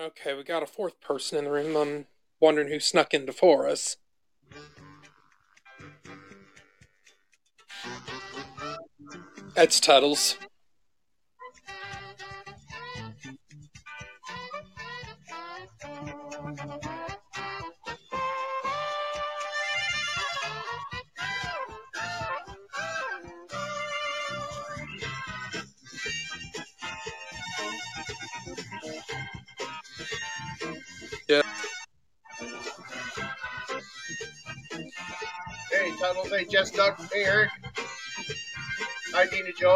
Okay, we got a fourth person in the room. I'm wondering who snuck in before us. That's Tuttles. Yeah. Hey, Tunnels. Hey, Jess Duck. Hey, Eric. Hi, Dina Joe.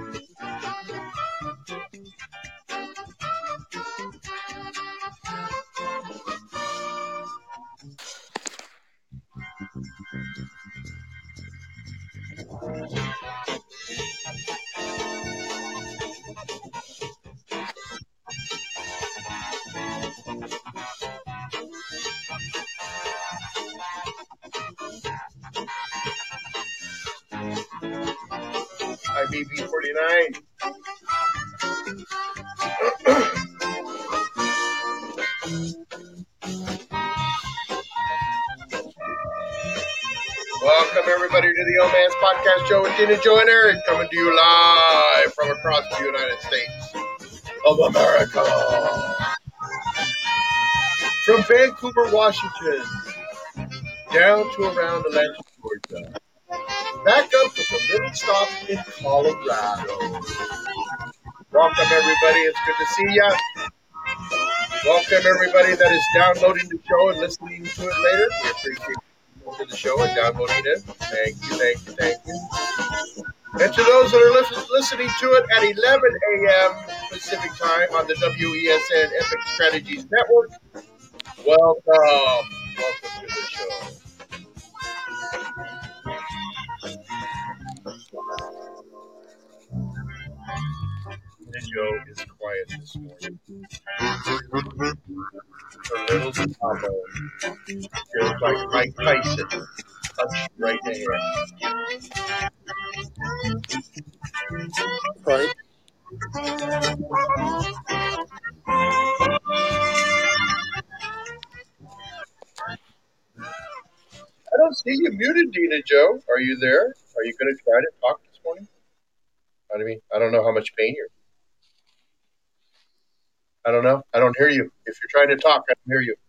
Hi, BB49. Welcome, everybody, to the Old Man's Podcast Show with Dina Joe and Eric, coming to you live from across the United States of America. From Vancouver, Washington, down to around Atlanta, Georgia. Back up with a little stop in Colorado. Welcome, everybody. It's good to see ya. Welcome, everybody that is downloading the show and listening to it later. We appreciate you listening to the show and downloading it. Thank you, thank you, thank you. And to those that are listening to it at 11 a.m. Pacific time on the WESN Epic Strategies Network, welcome. Welcome to the show. The show is quiet this morning. A little combo, just like Mike Tyson, touched right in the hand. Right. I don't see you muted, Dina Joe. Are you there? Are you going to try to talk this morning? I don't know how much pain you're. I don't know. I don't hear you. If you're trying to talk, I don't hear you.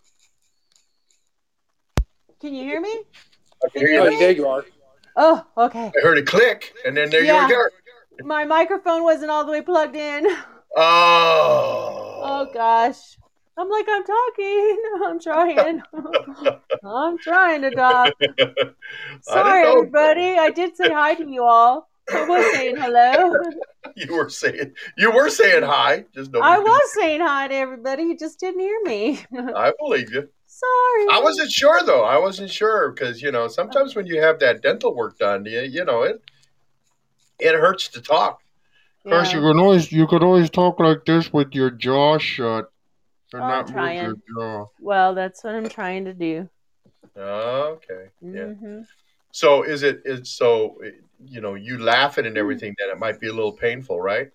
Can you hear me? I can hear you. Oh, there you are. Oh, okay. I heard a click, and then there Yeah. you go. My microphone wasn't all the way plugged in. Oh. Oh, gosh. I'm like, I'm talking. I'm trying. I'm trying to talk. Sorry, everybody. I did say hi to you all. I was saying hello. You were saying hi. Just I was saying hi to everybody. You just didn't hear me. I believe you. Sorry. I wasn't sure, though. I wasn't sure because, sometimes when you have that dental work done, it hurts to talk. Of course, you could always talk like this with your jaw shut. I'm trying. Well, that's what I'm trying to do. Okay. Yeah. Mm-hmm. So you laughing and everything, then it might be a little painful, right?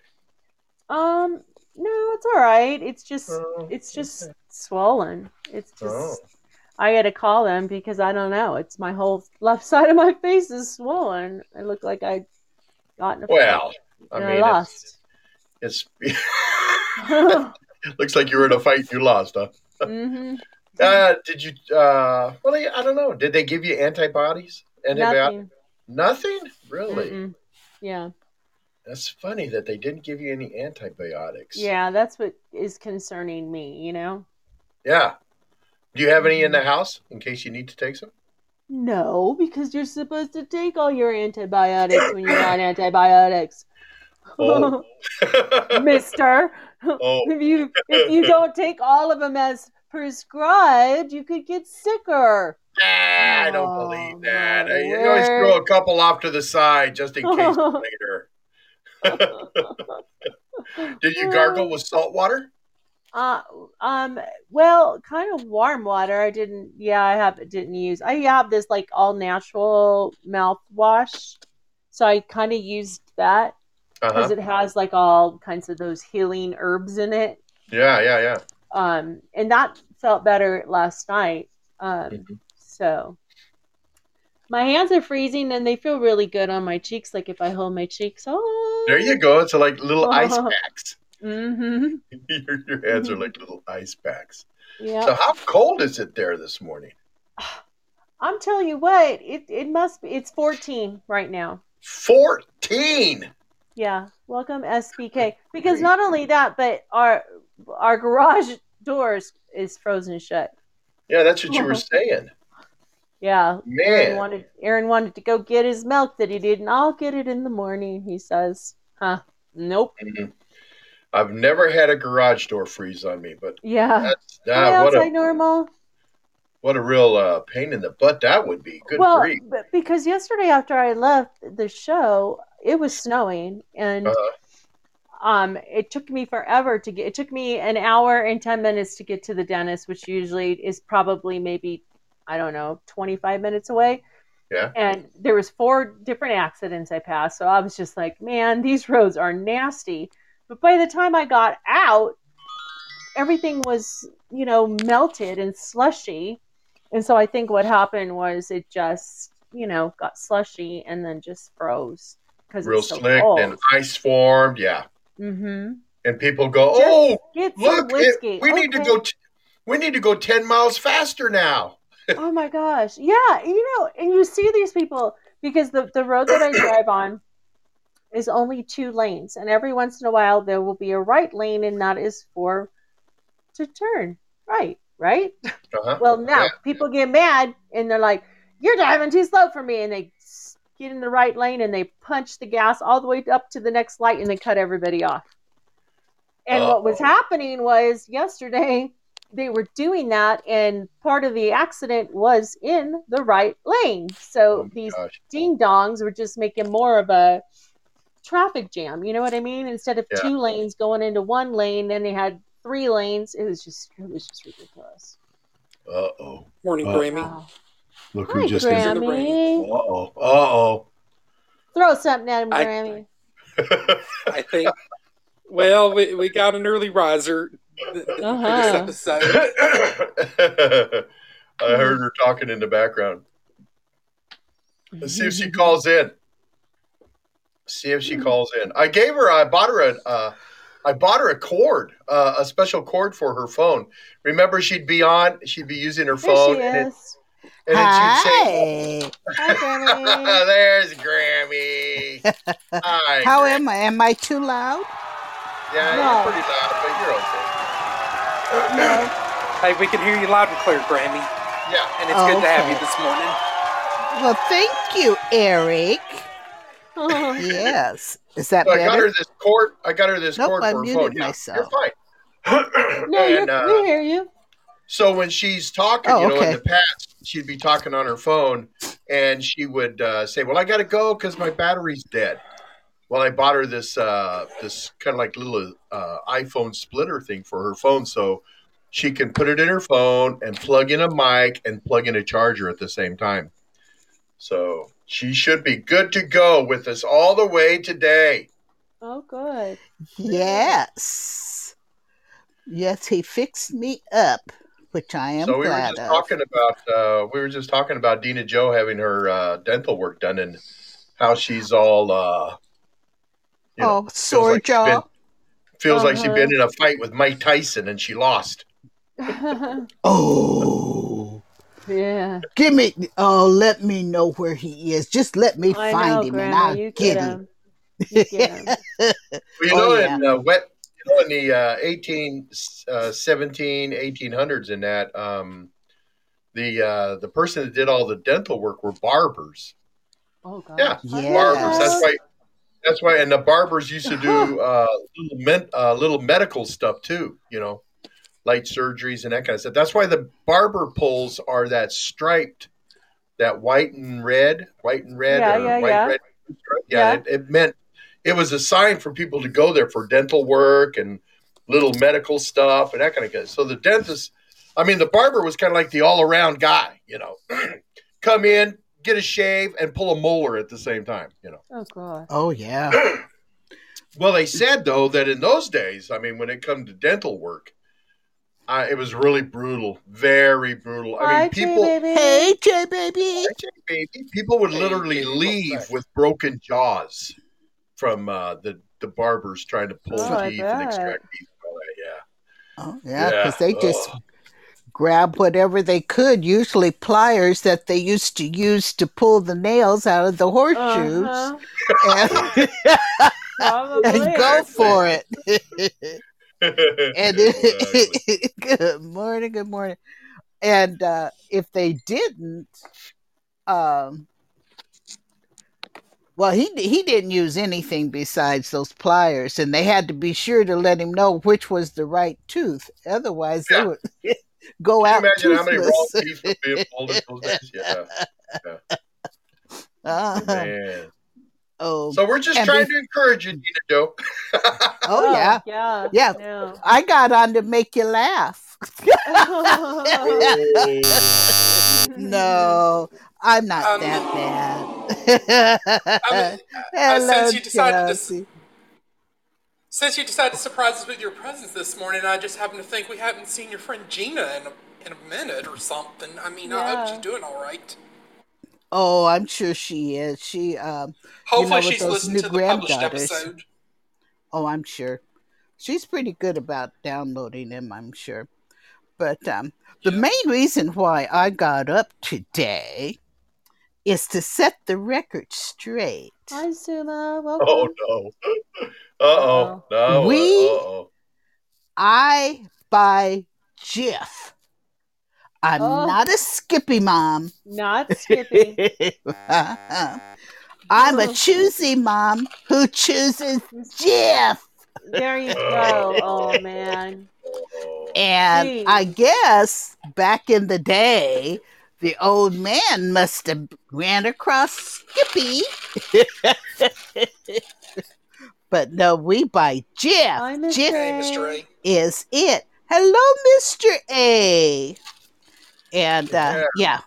No, it's all right. It's just swollen. It's just I got to call them because I don't know. It's my whole left side of my face is swollen. I look like I got in a fight and I lost. It's looks like you were in a fight and you lost, huh? Mm-hmm. Did you? Well, I don't know. Did they give you antibodies? Nothing? Really? Mm-mm. Yeah. That's funny that they didn't give you any antibiotics. Yeah, that's what is concerning me, Yeah. Do you have any in the house in case you need to take some? No, because you're supposed to take all your antibiotics when you're on antibiotics. Oh. Mister. Oh. If you don't take all of them as prescribed, you could get sicker. I don't believe that. You always throw a couple off to the side just in case later. Did you gargle with salt water? Well, kind of warm water. I didn't use. I have this like all natural mouthwash. So I kind of used that because it has like all kinds of those healing herbs in it. Yeah. And that felt better last night. So my hands are freezing and they feel really good on my cheeks. Like if I hold my cheeks, There you go. It's like little ice packs. Mm-hmm. Your hands are like little ice packs. Yeah. So how cold is it there this morning? I'm telling you what, it must be. It's 14 right now. 14. Yeah. Welcome SBK. Because not only that, but our garage doors is frozen shut. Yeah, that's what you were saying. Yeah. Man. Aaron wanted to go get his milk that he didn't. I'll get it in the morning, he says. Huh. Nope. Mm-hmm. I've never had a garage door freeze on me, but yeah. what normal. What a real pain in the butt that would be. Good grief. Because yesterday after I left the show, it was snowing, and it took me forever to get. It took me an hour and 10 minutes to get to the dentist, which usually is probably maybe, I don't know, 25 minutes away. Yeah. And there was 4 different accidents I passed, so I was just like, man, these roads are nasty. But by the time I got out, everything was, melted and slushy. And so I think what happened was it just, got slushy and then just froze because real it's so slick cold. And ice formed. Yeah. Mm-hmm. And people go, look, we need to go. We need to go 10 miles faster now. Oh my gosh. Yeah. And you see these people because the road that I drive on is only 2 lanes. And every once in a while there will be a right lane, and that is to turn right. Well, now people get mad and they're like, you're driving too slow for me. And they get in the right lane and they punch the gas all the way up to the next light and they cut everybody off. And what was happening was yesterday they were doing that, and part of the accident was in the right lane. So these ding-dongs were just making more of a traffic jam. You know what I mean? Instead of 2 lanes going into 1 lane, then they had 3 lanes. It was just ridiculous. Morning, Grammy. Look who just is in the rain. Throw something at him, Grammy. I think. Well, we got an early riser for this episode. I heard her talking in the background. Let's see if she calls in. I bought her a cord, a special cord for her phone. Remember, she'd be using her phone. There she is. And Hi. Hi, Grammy. There's Grammy. Hi, How am I? Am I too loud? Yeah, you're pretty loud, but you're okay. No. Hey, we can hear you loud and clear, Grammy. Yeah. And it's good to have you this morning. Well, thank you, Eric. Yes. Is that better? I got her this cord for her phone. Myself. You're fine. No, we hear you. So when she's talking, in the past, she'd be talking on her phone, and she would say, well, I got to go because my battery's dead. Well, I bought her this kind of like little iPhone splitter thing for her phone, so she can put it in her phone and plug in a mic and plug in a charger at the same time. So she should be good to go with us all the way today. Oh, good. Yes. Yes, he fixed me up, which I am glad of. We were just talking about Dina Joe having her dental work done and how she's all sore jaw. Feels like she's been in a fight with Mike Tyson and she lost. Oh. Yeah. Let me know where he is. Just let me find him and I'll get him. You get him. In the 1800s in that, the person that did all the dental work were barbers. Oh, God. Yeah. Yes. Barbers. That's why, and the barbers used to do little medical stuff too, light surgeries and that kind of stuff. That's why the barber poles are that striped, that white and red. Red stripe. Yeah. It meant it was a sign for people to go there for dental work and little medical stuff and that kind of stuff. So the the barber was kind of like the all around guy, come in, get a shave and pull a molar at the same time, Oh, God. Oh, yeah. Well, they said, though, that in those days, when it comes to dental work, It was really brutal, very brutal. I Hi, mean, people. J-Baby. Hey, J Baby. Hi, J-Baby. People would literally leave with broken jaws from the barbers trying to pull teeth and extract teeth and all that. Yeah. Oh, yeah, because they just grab whatever they could, usually pliers that they used to use to pull the nails out of the horseshoes, and go for it. And good morning. And if they didn't, well, he didn't use anything besides those pliers, and they had to be sure to let him know which was the right tooth. Otherwise, they would go out Can you imagine toothless. how many wrong teeth would be pulled in those days? Yeah. Man. Oh, so we're just trying to encourage you, Nina Joe. Yeah. I got on to make you laugh. No, I'm not that bad. Hello, since you decided to surprise us with your presence this morning, I just happen to think we haven't seen your friend Gina in a minute or something. I mean, I hope she's doing all right. Oh, I'm sure she is. She hopefully she's listened to the published episode. Oh, I'm sure. She's pretty good about downloading them, I'm sure. But the main reason why I got up today is to set the record straight. Hi, Sula. Welcome. Oh, no. No. I buy Jif. I'm not a Skippy mom. Not Skippy. I'm a choosy mom who chooses Jif. There you go. Oh, man. And I guess back in the day, the old man must have ran across Skippy. But no, we buy Jif. Hi, Mr. A. Is it. Hello, Mr. A. And I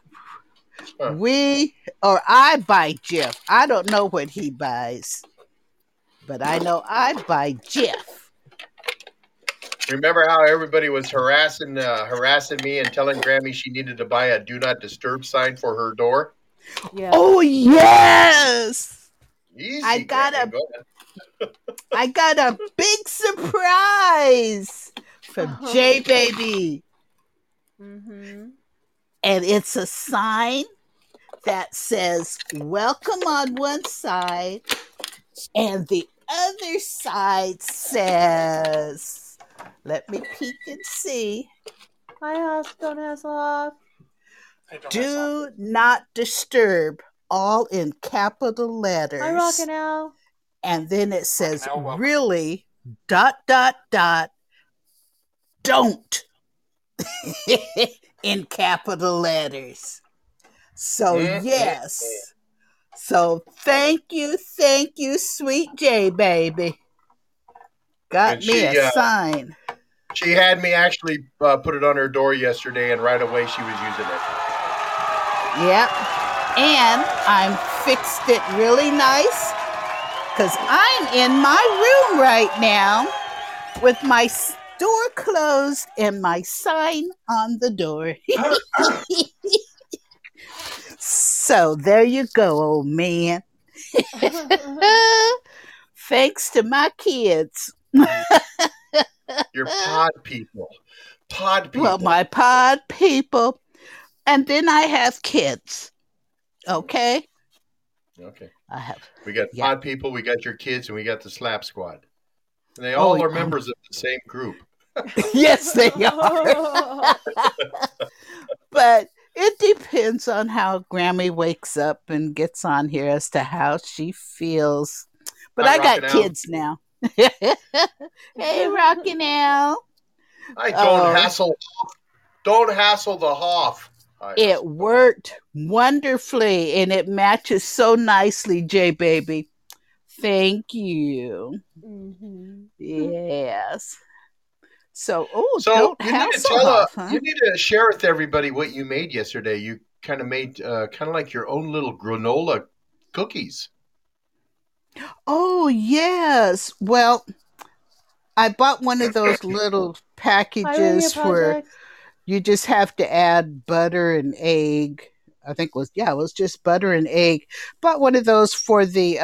buy Jif. I don't know what he buys, but I know I buy Jif. Remember how everybody was harassing me and telling Grammy she needed to buy a do not disturb sign for her door? Yeah. Oh yes. Easy, I got a big surprise from J Baby. Mm-hmm. And it's a sign that says welcome on one side, and the other side says, let me peek and see. Hi, Don't Hasselhoff. Do not disturb, all in capital letters. Hi, Rockin' Al. And then it says, really, ... don't. In capital letters. So yes. So thank you, sweet J Baby. Got me a sign. She had me actually put it on her door yesterday, and right away she was using it. Yep. And I fixed it really nice because I'm in my room right now with my door closed and my sign on the door. So there you go, old man. Thanks to my kids. Your pod people. Well, my pod people. And then I have kids. Okay? Okay. We got pod people, we got your kids, and we got the slap squad. And they all are members of the same group. Yes, they are. But it depends on how Grammy wakes up and gets on here as to how she feels. But I got kids now. Hey, Rockin' Al. Don't hassle the Hoff. It worked wonderfully, and it matches so nicely, J Baby. Thank you. Mm-hmm. Yes. So you need to share with everybody what you made yesterday. You kind of made kind of like your own little granola cookies. Oh yes. Well, I bought one of those little packages where you just have to add butter and egg. I think it was just butter and egg. Bought one of those for the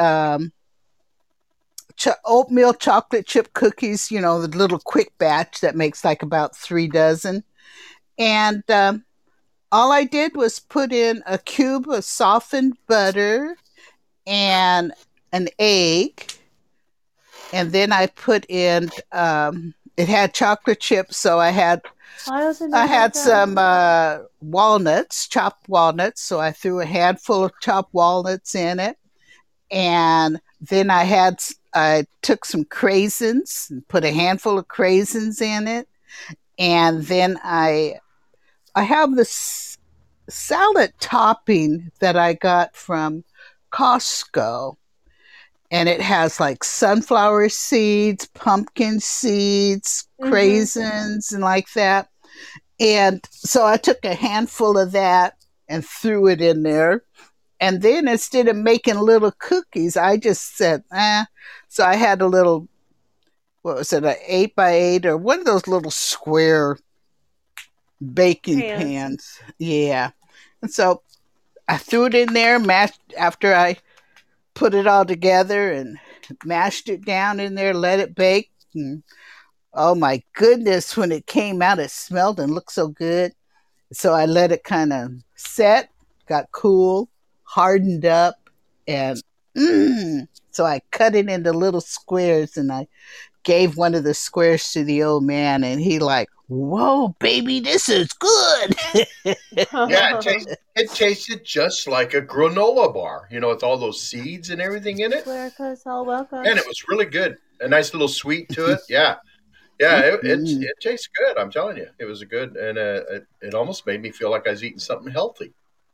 oatmeal chocolate chip cookies, the little quick batch that makes like about 3 dozen. And all I did was put in a cube of softened butter and an egg. And then I put in, it had chocolate chips, so I had some walnuts, chopped walnuts. So I threw a handful of chopped walnuts in it. And then I took some craisins and put a handful of craisins in it. And then I have this salad topping that I got from Costco. And it has like sunflower seeds, pumpkin seeds, craisins, and like that. And so I took a handful of that and threw it in there. And then instead of making little cookies, I just said, So I had a little, what was it, an 8x8 or one of those little square baking pans. Yeah. And so I threw it in there, mashed after I put it all together and mashed it down in there, let it bake. And, oh my goodness, when it came out, it smelled and looked so good. So I let it kind of set, got cool, hardened up, and so I cut it into little squares, and I gave one of the squares to the old man, and he like, whoa, baby, this is good. Yeah, it tasted just like a granola bar, with all those seeds and everything in it. Welcome. And it was really good. A nice little sweet to it. Yeah. Yeah, it tastes good. I'm telling you. It was good. And it almost made me feel like I was eating something healthy.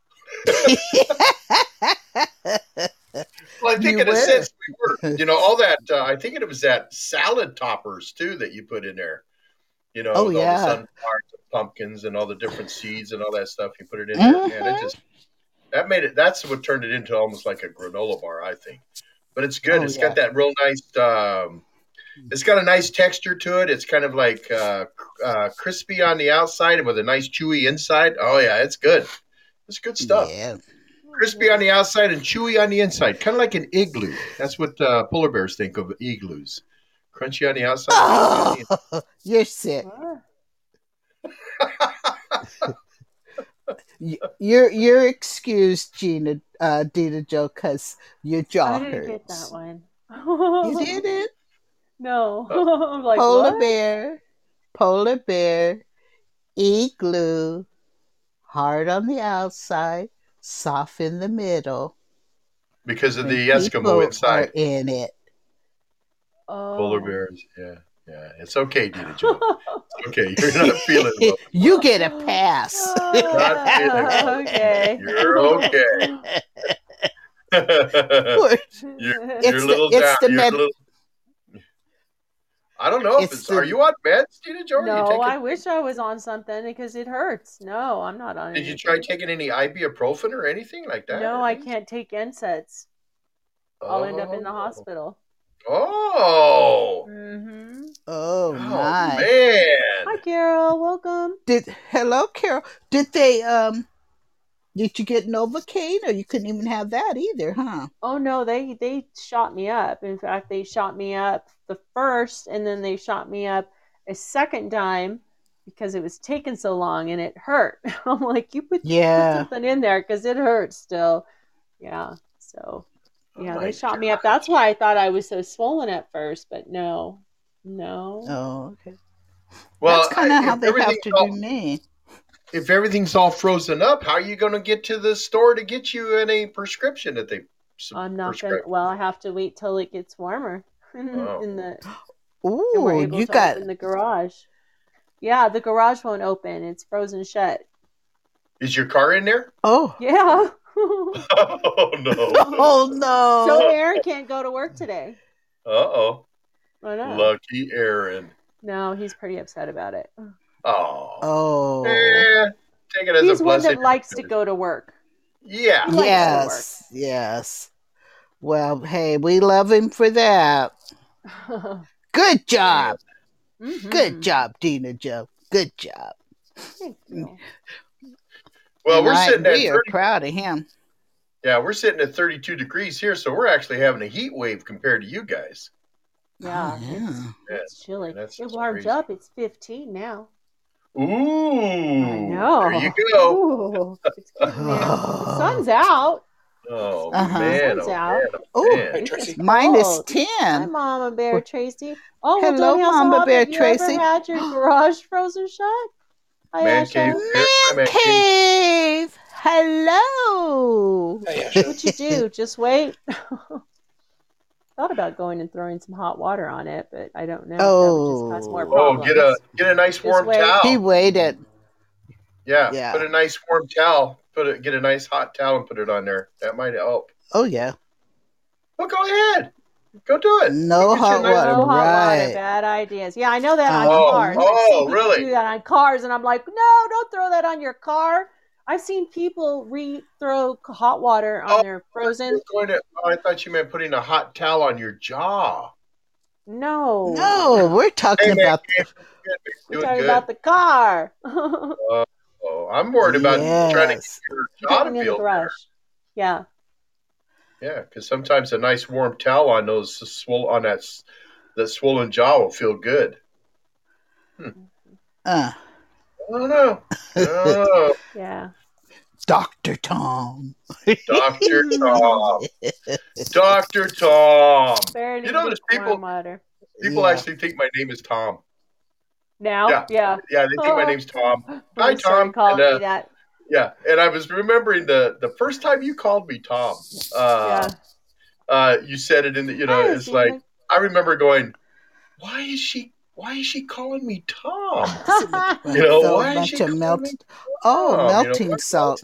Well, I think in a sense we were. All that, I think it was that salad toppers, too, that you put in there. With all the sunflowers and pumpkins and all the different seeds and all that stuff. You put it in there. And that's what turned it into almost like a granola bar, I think. But it's good. It's got that real nice, it's got a nice texture to it. It's kind of like crispy on the outside and with a nice chewy inside. Oh, yeah, it's good. It's good stuff. Yeah. Crispy on the outside and chewy on the inside. Kind of like an igloo. That's what polar bears think of igloos. Crunchy on the outside. Oh, you're sick. You're excused, Dina Joe, because your jaw hurts. I didn't get that one. You didn't? No. I'm like, polar bear, igloo, hard on the outside, soft in the middle. Because of the Eskimo inside. Are in it. Oh. Polar bears, yeah. It's okay, Dina Joe. It's okay. You're not feeling it. You get a pass. Okay. You're okay. You're a little down. I don't know are you on meds, Dina Joe? No, I wish I was on something because it hurts. No, I'm not on Did you try taking any ibuprofen or anything like that? No, I can't take NSAIDs. I'll end up in the hospital. Oh. Mm-hmm. Oh my man. Hi, Carol. Welcome. Hello, Carol. Did they did you get Novocaine, or you couldn't even have that either, huh? Oh no, they shot me up. In fact, they shot me up the first, and then they shot me up a second time because it was taking so long and it hurt. I'm like, you put something in there because it hurts still. Yeah. So. Yeah, they shot me up. That's why I thought I was so swollen at first, but no. Oh, okay. Well, that's kind of how they have to do me. If everything's all frozen up, how are you going to get to the store to get you any prescription that they I'm not going to. Well, I have to wait till it gets warmer. Ooh, you got in the garage. Yeah, the garage won't open. It's frozen shut. Is your car in there? Oh. Yeah. Oh no! Oh no! So Aaron can't go to work today. Uh-oh. I know. Lucky Aaron. No, he's pretty upset about it. Oh. Take it as he's a blessing. He's one that likes to go to work. Yeah. Yes. Well, hey, we love him for that. Good job. Good job, Dina Joe. Good job. Thank you. Well, we're sitting at we are proud of him. Yeah, we're sitting at 32 degrees here, so we're actually having a heat wave compared to you guys. Yeah, it's chilly. It warmed up. It's 15 now. Ooh, I know. There you go. Ooh, it's getting there. The sun's out. Oh man! The sun's out. It's -10. Hi, Mama Bear Tracy. Oh, hello, well, Mama Bear have Tracy. You ever had your garage frozen shut? Hi, Man Cave. Man Cave. Hello. What'd you do? Just wait. Thought about going and throwing some hot water on it, but I don't know. That would just cause more problems. Get a nice warm towel. He waited. Yeah. Put a nice warm towel. Get a nice hot towel and put it on there. That might help. Oh yeah. Well, go ahead. Go do it. No hot water. No hot water. Bad ideas. Yeah, I know that on cars. Oh, I've seen really? people do that on cars, and I'm like, no, don't throw that on your car. I've seen people throw hot water on their frozen. I thought you meant putting a hot towel on your jaw. No, we're talking about the car. I'm worried about trying to get your jaw to feel better. Yeah. Yeah, because sometimes a nice warm towel on that swollen jaw will feel good. I don't know. Yeah. Dr. Tom. Dr. Tom. Dr. Tom. Barely there's people actually think my name is Tom. Now? Yeah. Yeah, they think my name's Tom. Hi, Tom. Called me that. Yeah, and I was remembering the first time you called me Tom. You said it in the, it's like, I remember going, why is she calling me Tom? Why is she calling me Tom? Melting salt.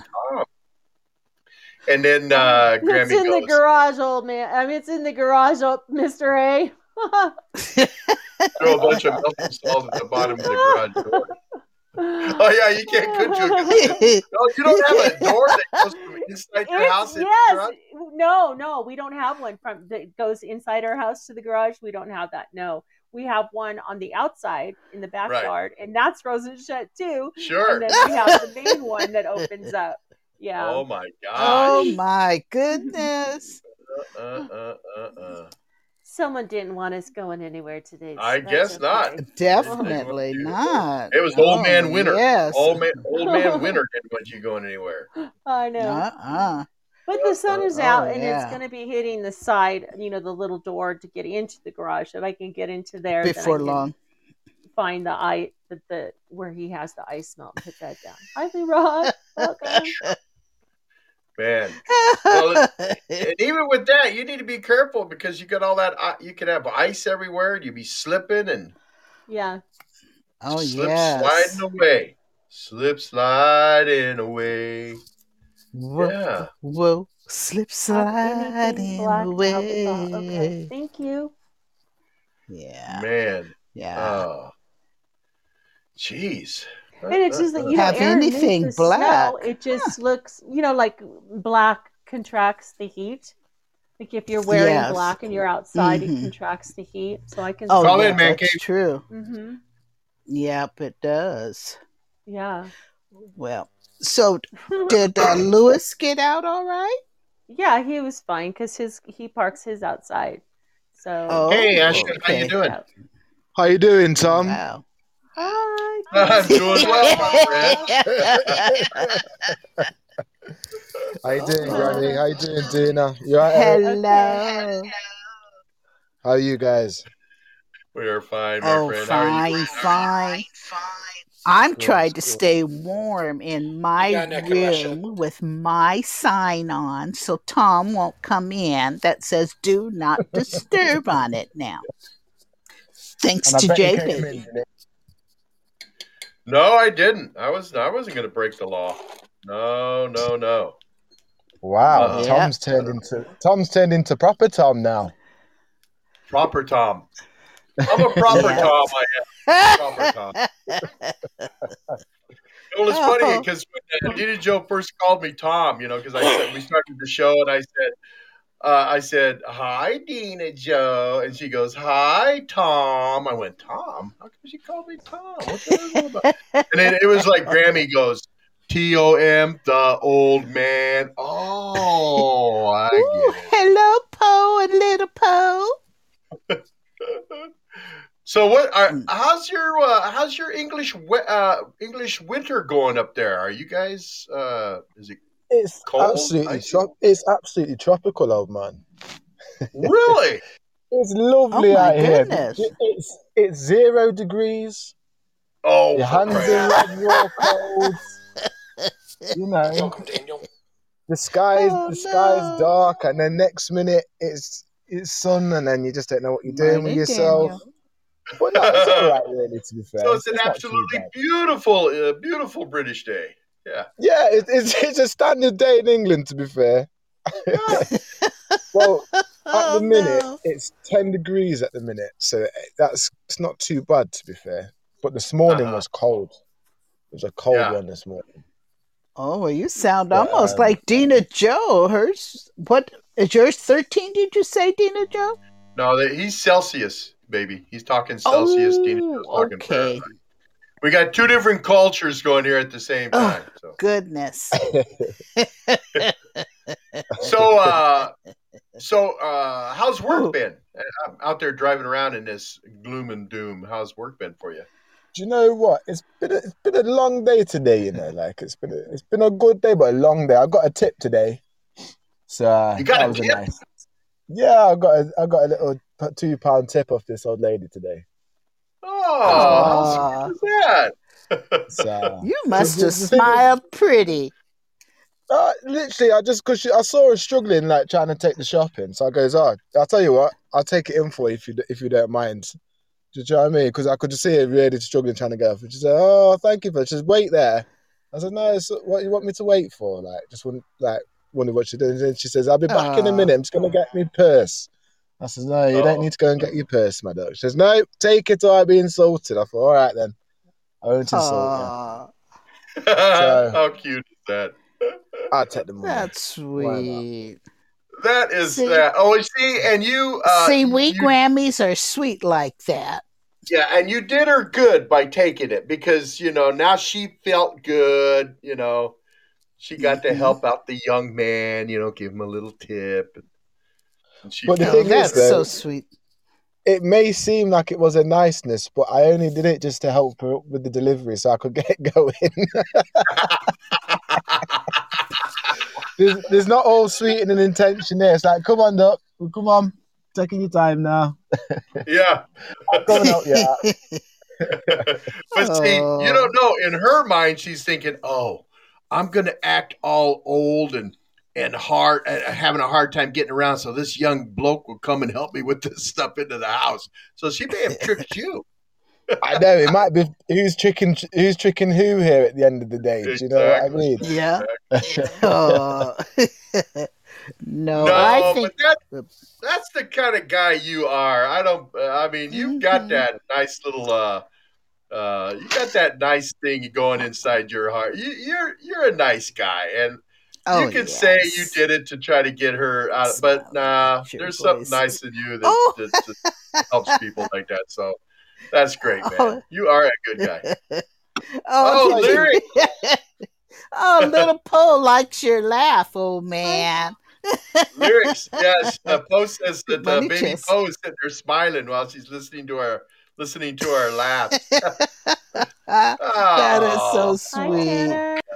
And then Grammy It's in the garage, old man. I mean, it's in the garage, Mr. A. Throw a bunch of melting salt at the bottom of the garage door. Oh yeah, you can't go to no, you don't have a door that goes from inside your house. No, we don't have one that goes inside our house to the garage. We don't have that. No, we have one on the outside in the backyard, and that's frozen shut too. Sure. And then we have the main one that opens up. Yeah. Oh my gosh. Oh my goodness. Someone didn't want us going anywhere today. I guess not. Definitely not. It was Old Man Winter. Yes. Old Man Winter didn't want you going anywhere. I know. But the sun is out, and it's going to be hitting the side, the little door to get into the garage. If I can get into there before long, find the where he has the ice melt and put that down. Hi, Rod. Welcome. Man, well, and even with that, you need to be careful because you got all that. You could have ice everywhere, and you'd be slipping and sliding away, slip sliding away. Whoa, slip sliding away. Okay. Thank you. Yeah, man. Yeah. Oh, jeez. And it's just that have anything black. Snow, it just looks, like black contracts the heat. Like if you're wearing black and you're outside, it contracts the heat. So I can. Call in, man. That's true. Mm-hmm. Yep, it does. Yeah. Well, so did Lewis get out all right? Yeah, he was fine because he parks his outside. So. Hey, Ashton, how you doing? How you doing, Tom? Wow. Hi. I'm doing well, my friend. How you doing, Granny? How you doing, Dina? You all right? Hello. How are you guys? We are fine, my friend. Fine. I'm trying to stay warm in my room with my sign on so Tom won't come in that says do not disturb on it now. Thanks to JB. No, I didn't. I wasn't going to break the law. No. Wow, Tom's turned into proper Tom now. Proper Tom. I'm a proper Tom. I am. Proper Tom. Well, it's funny because when Dina Joe first called me Tom, because I said we started the show and I said, I said, "Hi, Dina Joe," and she goes, "Hi, Tom." I went, "Tom? How come she called me Tom? What's that all about?" And then it was like Grammy goes, "Tom, the old man." Oh, I Ooh, get it. hello, Poe and little Poe. So how's your English winter going up there? Are you guys is it It's cold? it's absolutely tropical, old man. Really? It's Oh lovely my out here. goodness. It's 0 degrees. Oh, Your for hands are crap. red, raw cold. You know, Welcome, Daniel. the sky Oh, is no. dark, and then next minute it's sun, and then you just don't know what you're doing with Mighty yourself. Daniel. But no, it's all right, really. To be fair, So it's an it's not too absolutely bad. beautiful British day. Yeah. Yeah, it's a standard day in England. To be fair, well, at the minute no. it's 10 degrees at the minute, so it's not too bad, to be fair. But this morning was cold. It was a cold one this morning. Oh, well, you sound But, almost like Dina Joe. What is yours? 13? Did you say, Dina Joe? No, he's Celsius, baby. He's talking Celsius. Dina Joe's talking okay. Fahrenheit. We got two different cultures going here at the same time. So. Goodness. So how's work been? I'm out there driving around in this gloom and doom. How's work been for you? Do you know what? It's been a long day today. You know, like it's been a good day, but a long day. I got a tip today, so you got that a was tip? nice. Yeah, I got a little £2 tip off this old lady today. Oh, how sweet is that? So, you must have smiled pretty. Literally, because I saw her struggling, like trying to take the shopping. So I goes, "Oh, I'll tell you what, I'll take it in for you if you don't mind." Do you know what I mean? Because I could just see her really struggling trying to go. She said, "Oh, thank you for it." She said, "Wait there." I said, "No, what you want me to wait for?" Like, just wonder what she's doing. And she says, "I'll be back in a minute. I'm just going to get me purse." I said, "No, you don't need to go and get your purse, my dog." She says, "No, take it or I'll be insulted." I thought, "All right then, I won't insult you." So, how cute is that? I'll take the money. That's sweet. That is that. Oh, see, and you we Grammys are sweet like that. Yeah, and you did her good by taking it because now she felt good. She got to help out the young man. Give him a little tip. But the thing is, though, so sweet. It may seem like it was a niceness, but I only did it just to help her with the delivery so I could get going. there's not all sweet and an intention there. It's like, come on, Doc. Come on. Taking your time now. Yeah. I'm going out, yeah. But see, you don't know. In her mind, she's thinking, oh, I'm going to act all old and hard, having a hard time getting around. So this young bloke will come and help me with this stuff into the house. So she may have tricked you. I know it might be who's tricking who here at the end of the day. Do you know what I mean? Yeah. No, I think that's the kind of guy you are. You've got that nice little you got that nice thing going inside your heart. You're a nice guy, and you can say you did it to try to get her out, but there's something nice in you that helps people like that. So that's great, man. You are a good guy. Lyric. Little Poe likes your laugh, old man. Lyrics, yes. Poe says that baby Poe is sitting there smiling while she's listening to our laugh. That is so sweet.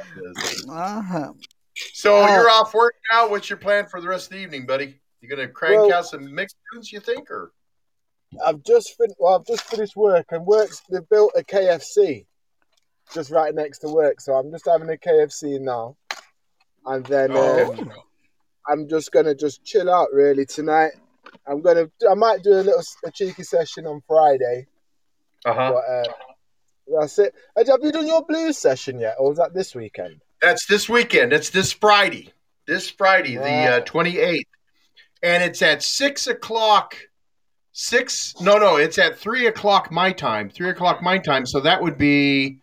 So you're off work now. What's your plan for the rest of the evening, buddy? You gonna crank out some mixed tunes, you think, or? I've just finished work, and they've built a KFC just right next to work, so I'm just having a KFC now, and then I'm just gonna chill out really tonight. I might do a cheeky session on Friday. But that's it. Have you done your blues session yet, or was that this weekend? That's this weekend. It's this Friday. This Friday, the 28th, and it's at 6 o'clock. It's at 3 o'clock my time. 3 o'clock my time. So that would be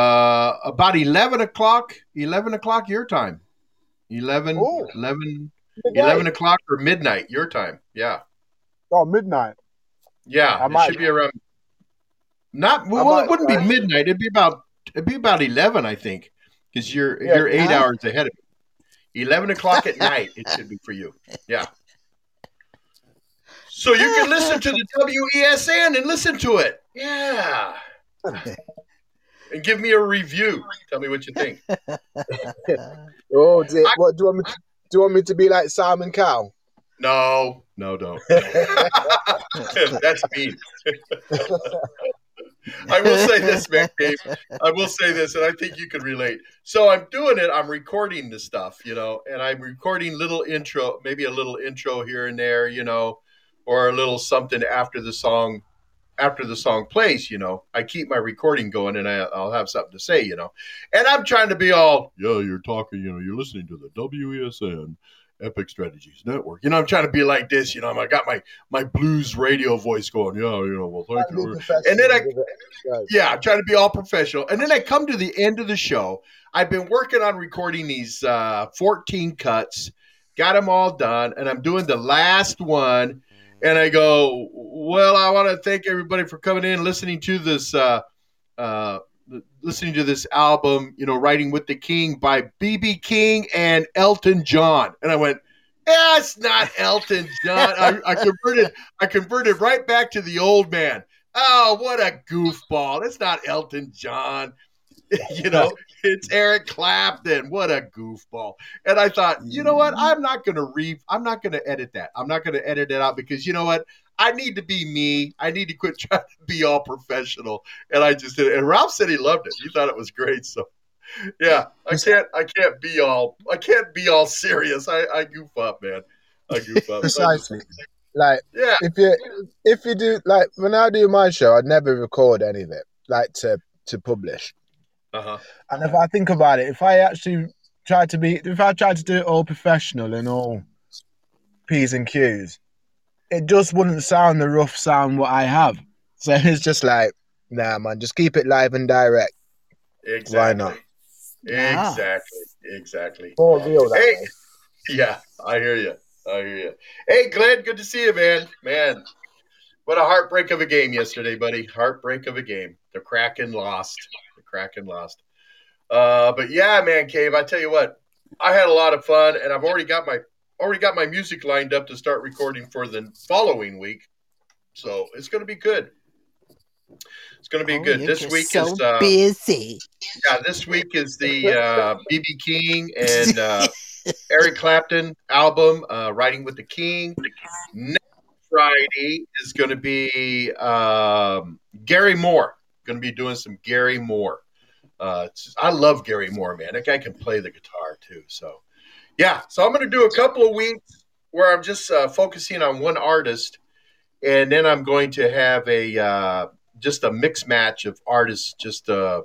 about 11 o'clock. 11 o'clock your time. 11 11 o'clock or midnight, your time. Yeah. Oh, midnight. Yeah, it should be around. It wouldn't be midnight. It'd be about 11, I think, because you're 8 hours ahead of me. 11 o'clock at night, it should be for you. Yeah. So you can listen to the WESN and listen to it. Yeah. And give me a review. Tell me what you think. Oh, what do you want me to be like Simon Cowell? No, don't. That's mean. I will say this, man, Dave. I will say this, and I think you can relate. So I'm doing it. I'm recording the stuff, and I'm recording little intro, maybe a little intro here and there, or a little something after the song plays. I keep my recording going, and I'll have something to say, And I'm trying to be all, you're talking, you're listening to the WESN Epic Strategies Network. I'm trying to be like this, I got my blues radio voice going, well, thank you. And then I'm trying to be all professional. And then I come to the end of the show. I've been working on recording these 14 cuts, got them all done, and I'm doing the last one. And I go, well, I want to thank everybody for coming in, listening to this album, Riding with the King by B.B. King and Elton John. And I went, it's not Elton John. I converted right back to the old man. Oh, what a goofball. It's not Elton John. It's Eric Clapton. What a goofball. And I thought, you know what? I'm not going to edit that. I'm not going to edit it out because you know what? I need to be me. I need to quit trying to be all professional. And I just did it. And Ralph said he loved it. He thought it was great. So yeah, I can't be all serious. I goof up, man. I goof up. Precisely. Like, if you do, like, when I do my show, I'd never record any of it, like, to publish. Uh-huh. And if I think about it, if I tried to do it all professional and all P's and Q's, it just wouldn't sound the rough sound what I have. So it's just like, nah, man, just keep it live and direct. Exactly. Why not? Exactly. More real that way. Yeah, I hear you. Hey, Glenn, good to see you, man. Man, what a heartbreak of a game yesterday, buddy. Heartbreak of a game. The Kraken lost. But yeah, man, Cave, I tell you what, I had a lot of fun, and I've already got my music lined up to start recording for the following week. So it's going to be good. It's going to be good. This week so is busy. Yeah, this week is the B.B. King and Eric Clapton album, Riding with the King. Next Friday is going to be Gary Moore. Going to be doing some Gary Moore. I love Gary Moore, man. That guy can play the guitar too. So, yeah. So I'm going to do a couple of weeks where I'm just focusing on one artist, and then I'm going to have just a mix match of artists, just an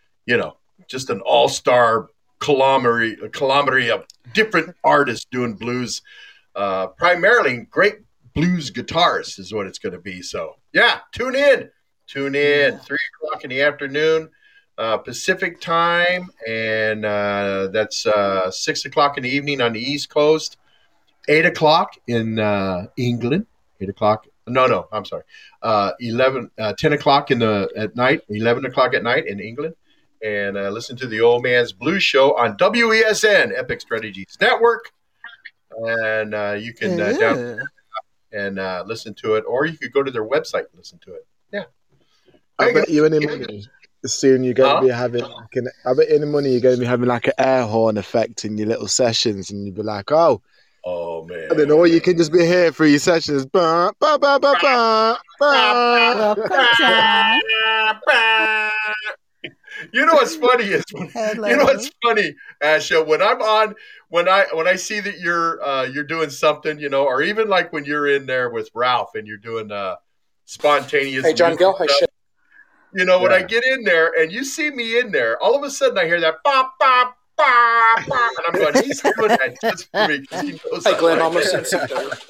all-star conglomerate of different artists doing blues, primarily great blues guitarists is what it's going to be. So, yeah, tune in. 3:00 in the afternoon. Pacific time, and that's 6:00 in the evening on the East Coast, 8:00 in England, 8:00. No, I'm sorry, 10:00 at night, 11:00 at night in England, and listen to the Old Man's Blues Show on WESN Epic Strategies Network, and you can download and listen to it, or you could go to their website and listen to it. Yeah. I bet you any money soon you're going to be having I bet any money you're going to be having like an air horn effect in your little sessions, and you'd be like, oh man, I don't know, you can just be here for your sessions. Bah, bah, bah, bah, bah, bah. You know what's funny is Asha, when I see that you're doing something, or even like when you're in there with Ralph and you're doing spontaneous. Hey, John Gill, when I get in there and you see me in there, all of a sudden I hear that bop, bop, bop, bop, and I'm going, he's doing that just for me. Hey, Glenn, almost in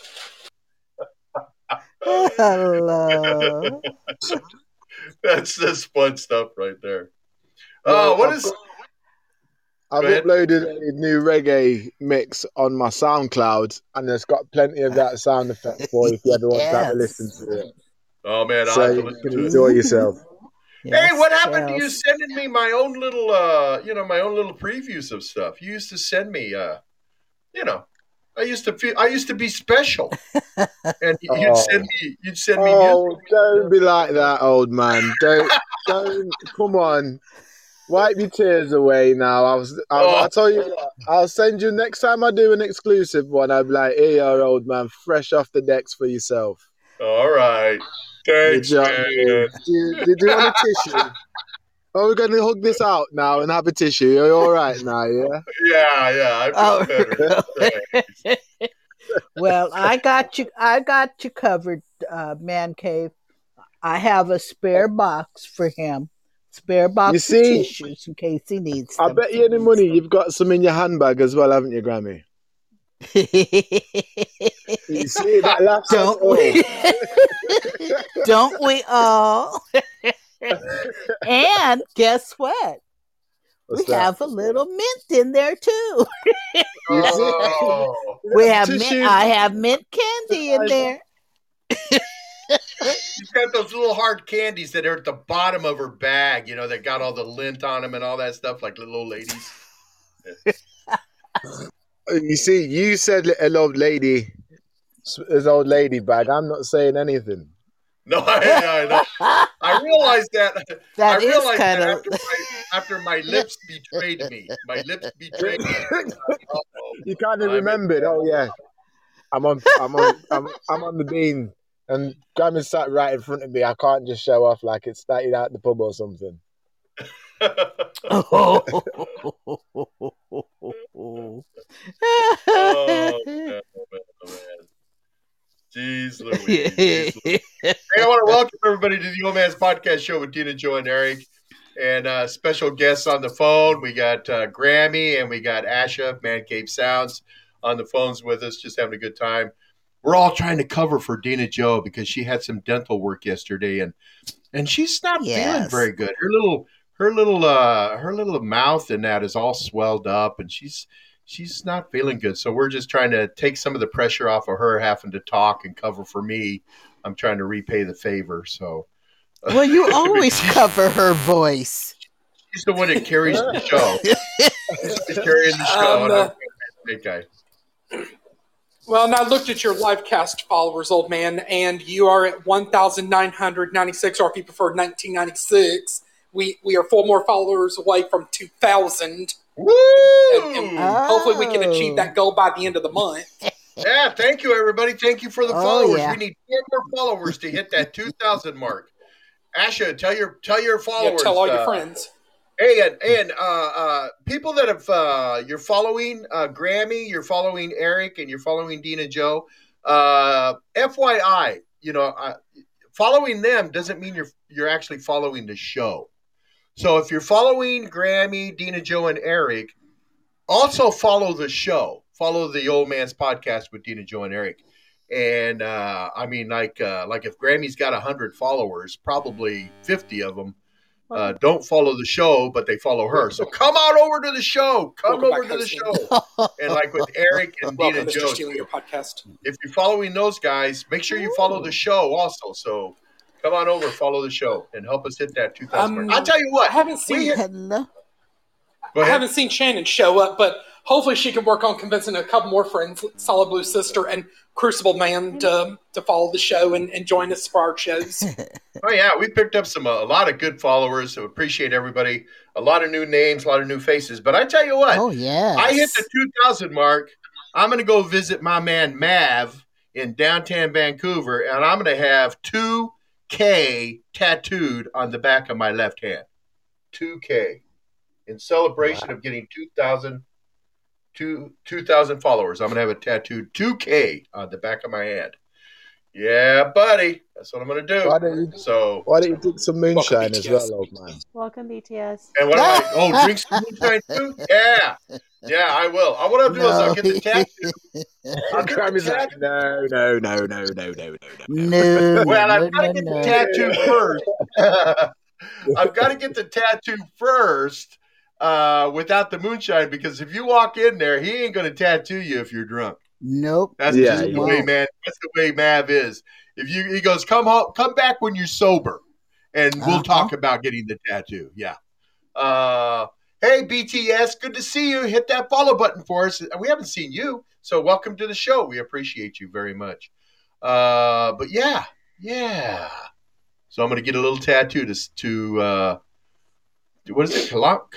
Hello. That's fun stuff right there. What is I've uploaded a new reggae mix on my SoundCloud, and it's got plenty of that sound effect for you if you ever want to have a listen to it. Oh man, so you can enjoy yourself. Hey, what happened to you sending me my own little, my own little previews of stuff? You used to send me, I used to be special, and you'd send me music. Don't be like that, old man. Don't. Come on, wipe your tears away now. I'll tell you what. I'll send you next time I do an exclusive one. I'll be like, "Here you are, old man, fresh off the decks for yourself." All right. Thanks, man. Did you want a tissue? Oh, we're going to hug this out now and have a tissue. Are you all right now, yeah? Yeah, I feel better. Well, I got you covered, Man Cave. I have a spare box for him. Spare box of tissues in case he needs them. I bet you any money you've got some in your handbag as well, haven't you, Grammy? You see that last Don't we all? And guess what? We have a little mint in there too. We have mint. I have mint candy in there. She's got those little hard candies that are at the bottom of her bag, that got all the lint on them and all that stuff, like little old ladies. You see, you said an old lady, his old lady bag. I'm not saying anything. No, I know. I realized that. That is kind of after my lips betrayed me. My lips betrayed me. You kind of remembered. Oh yeah, I'm on the bean, and Grammy's sat right in front of me. I can't just show off like it's started out the pub or something. Oh, man. Jeez Louise. Hey, I want to welcome everybody to the Old Man's Podcast Show with Dina, Joe, and Eric. And special guests on the phone. We got Grammy and we got Asha, Man Cave Sounds, on the phones with us, just having a good time. We're all trying to cover for Dina Joe because she had some dental work yesterday, and she's not feeling very good. Her little mouth and that is all swelled up, and she's not feeling good. So we're just trying to take some of the pressure off of her having to talk and cover for me. I'm trying to repay the favor. So, well, you always cover her voice. She's the one that carries the show. She's carrying the show. Big guy. Well, and I looked at your live cast followers, old man, and you are at 1,996, or if you prefer, 1996. We are 4 more followers away from 2,000. Woo! And hopefully we can achieve that goal by the end of the month. Yeah, thank you, everybody. Thank you for the followers. Yeah. We need 4 more followers to hit that 2,000 mark. Asha, tell your followers. Yeah, tell all your friends. Hey, and people that have you're following Grammy, you're following Eric, and you're following Dina Joe. FYI, following them doesn't mean you're actually following the show. So if you're following Grammy, Dina Joe, and Eric, also follow the show. Follow the Old Man's Podcast with Dina Joe and Eric. And like if Grammy's got 100 followers, probably 50 of them don't follow the show, but they follow her. So come on over to the show. Come over to the show. And like with Eric and Dina Joe, your podcast. If you're following those guys, make sure you follow the show also. So come on over, follow the show, and help us hit that 2,000 mark. I'll tell you what. I haven't seen Shannon show up, but hopefully she can work on convincing a couple more friends, Solid Blue Sister and Crucible Man, to follow the show and join us for our shows. Oh, yeah. We picked up a lot of good followers. So appreciate everybody. A lot of new names, a lot of new faces. But I tell you what. Oh, yeah. I hit the 2,000 mark. I'm going to go visit my man Mav in downtown Vancouver, and I'm going to have 2K tattooed on the back of my left hand. 2K. In celebration of getting 2,000 followers. I'm going to have it tattooed 2K on the back of my hand. Yeah, buddy. That's what I'm going to do. Why don't you drink some moonshine as well, old man? Welcome, BTS. And what drink some moonshine too? Yeah. Yeah, I will. What I'll do is I'll get the tattoo. Grammy's like, no. Well, I've got to get the tattoo first. I've got to get the tattoo first. without the moonshine, because if you walk in there, he ain't going to tattoo you if you're drunk. Nope. That's just the way, man. That's the way Mav is. He goes, come home, come back when you're sober, and we'll talk about getting the tattoo. Yeah. Hey, BTS, good to see you. Hit that follow button for us. We haven't seen you, so welcome to the show. We appreciate you very much. But yeah. So I'm going to get a little tattoo to what is it?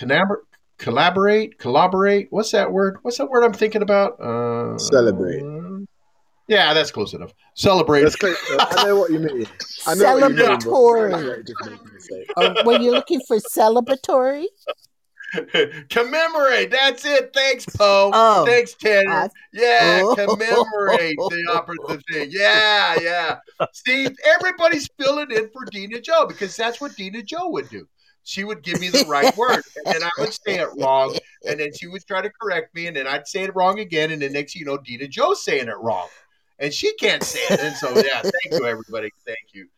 Collaborate. What's that word? What's that word I'm thinking about? Celebrate. Yeah, that's close enough. Celebrate. I know what you mean. Celebratory. Were you looking for celebratory? Commemorate. That's it. Thanks, Poe. Thanks, Tanner. Commemorate the thing. Yeah. See, everybody's filling in for Dina Joe because that's what Dina Joe would do. She would give me the right word, and then I would say it wrong, and then she would try to correct me, and then I'd say it wrong again, and then next thing you know, Dina Joe's saying it wrong, and she can't say it. And so, yeah, thank you, everybody. Thank you.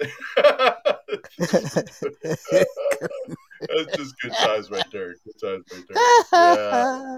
That's just good times right there. Yeah.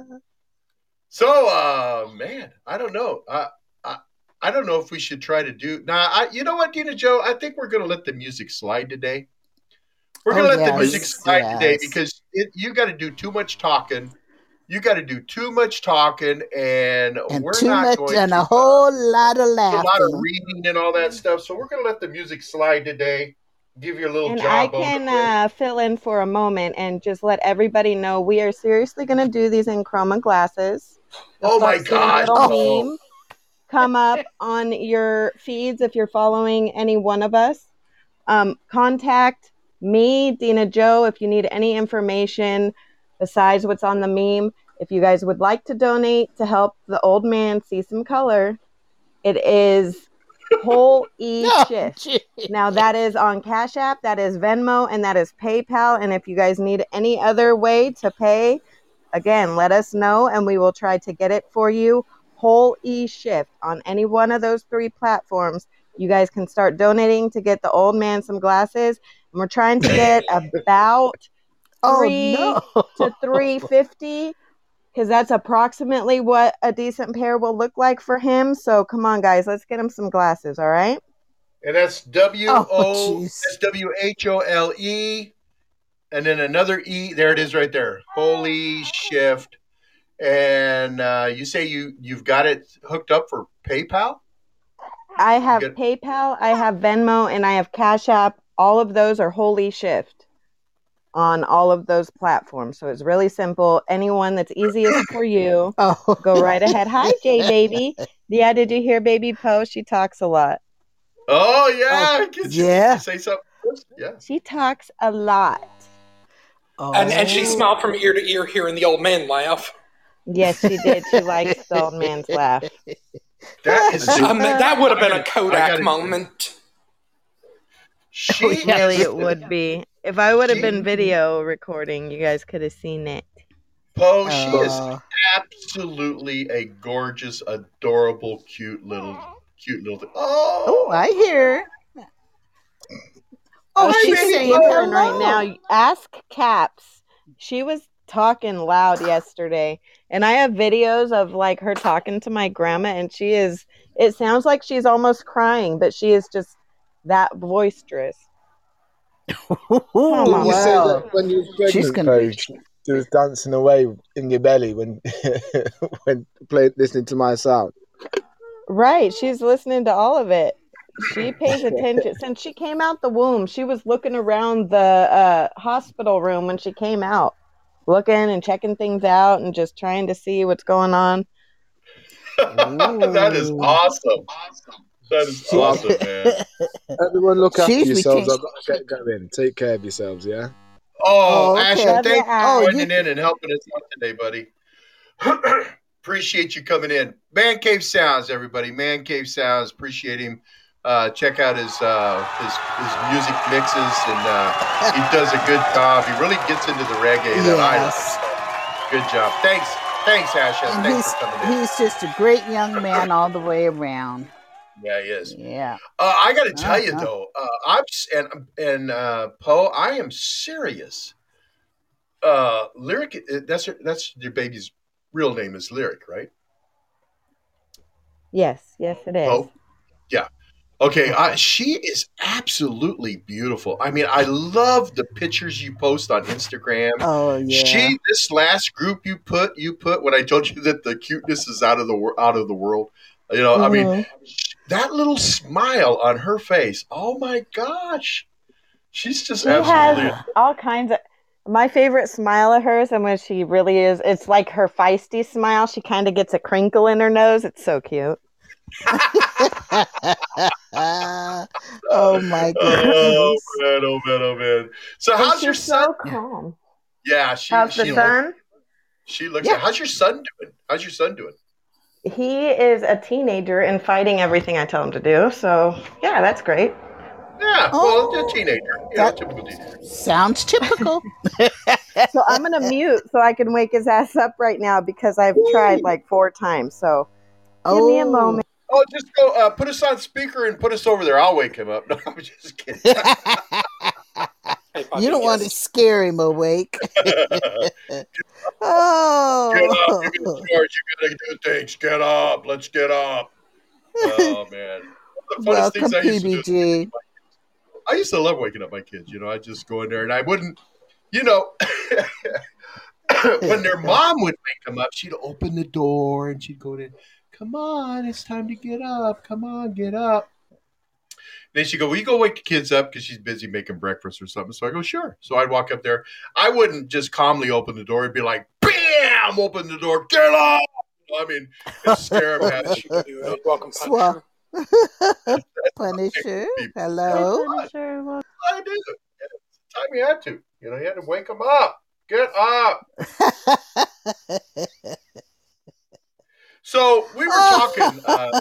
So, man, I don't know. I don't know if we should try to do now. You know what, Dina Joe? I think we're going to let the music slide today. We're going to let the music slide today because you got to do too much talking. You got to do too much talking, and we're not going to. And a whole lot of laughing. A lot of reading and all that stuff. So we're going to let the music slide today. Give you a little job. I can fill in for a moment and just let everybody know we are seriously going to do these in chroma glasses. Oh my God. Meme come up on your feeds if you're following any one of us. Contact me, Dina Joe, if you need any information besides what's on the meme. If you guys would like to donate to help the old man see some color, it is whole shift. Now that is on Cash App, that is Venmo, and that is PayPal. And if you guys need any other way to pay, again, let us know and we will try to get it for you. Whole shift on any one of those 3 platforms. You guys can start donating to get the old man some glasses. And we're trying to get about $3 to $3.50 because that's approximately what a decent pair will look like for him. So come on, guys, let's get him some glasses. All right. And that's WHOLE, and then another E. There it is, right there. Holy shift. And you say you've got it hooked up for PayPal? I have PayPal, I have Venmo, and I have Cash App. All of those are Holy Shift on all of those platforms. So it's really simple. Anyone that's easiest for you, go right ahead. Hi, Jay Baby. Yeah, did you hear Baby Poe? She talks a lot. Oh, yeah. Can you say something first? Yeah. She talks a lot. And she smiled from ear to ear hearing the old man laugh. Yes, she did. She likes the old man's laugh. That would have been a Kodak moment. Really, it would be. If I would have been video recording, you guys could have seen it. Poe, she is absolutely a gorgeous, adorable, cute little thing. Oh, I hear. She's saying right now. Ask Caps. She was talking loud yesterday, and I have videos of like her talking to my grandma, and it sounds like she's almost crying, but she is just that boisterous. You say that when you were pregnant, she was dancing away in your belly when listening to my sound. Right, she's listening to all of it. She pays attention. Since she came out the womb, she was looking around the hospital room when she came out, looking and checking things out and just trying to see what's going on. That is awesome. That is awesome, man. Everyone look after yourselves. I've got to get going. Take care of yourselves, yeah? Asher, thanks for joining in and helping us out today, buddy. Appreciate you coming in. Man Cave Sounds, everybody. Man Cave Sounds. Appreciate him. Check out his music mixes, and he does a good job. He really gets into the reggae that I like. Good job. Thanks, Asha. Thanks for coming in. He's just a great young man all the way around. Yeah, he is. Yeah. I got to tell you though, Poe, I am serious. Lyric, that's your baby's real name is Lyric, right? Yes, it is. Oh, yeah. Okay, she is absolutely beautiful. I mean, I love the pictures you post on Instagram. Oh yeah. This last group you put when I told you that the cuteness is out of the world. You know, I mean, that little smile on her face. Oh my gosh, she's just She absolutely. has all kinds of. My favorite smile of hers, and when she really is, it's like her feisty smile. She kind of gets a crinkle in her nose. It's so cute. Oh my goodness. Oh man. So how's your son? So calm. Yeah, how's the son? She looks. Yeah. How's your son doing? He is a teenager and fighting everything I tell him to do. So yeah, that's great. Yeah, well, a teenager. Yeah, typical teenager. Sounds typical. So I'm gonna mute so I can wake his ass up right now because I've tried like 4 times. So give me a moment. Oh, just go put us on speaker and put us over there. I'll wake him up. No, I'm just kidding. You don't want to scare him awake. Oh. Get up. You gotta do things. Get up. Let's get up. Oh, man. Welcome, PBG. I used to love waking up my kids. You know, I just go in there and I wouldn't, you know, when their mom would wake them up, she'd open the door and she'd go in. Come on, it's time to get up. Come on, get up. Then she'd go, will you go wake the kids up? Because she's busy making breakfast or something. So I go, sure. So I'd walk up there. I wouldn't just calmly open the door. It'd be like, bam, open the door. Get up. I mean, it'd scare them. Welcome, Punisher. Punisher. Hello. Punisher. I did. It's the time you had to. You know, you had to wake them up. Get up. So we were talking.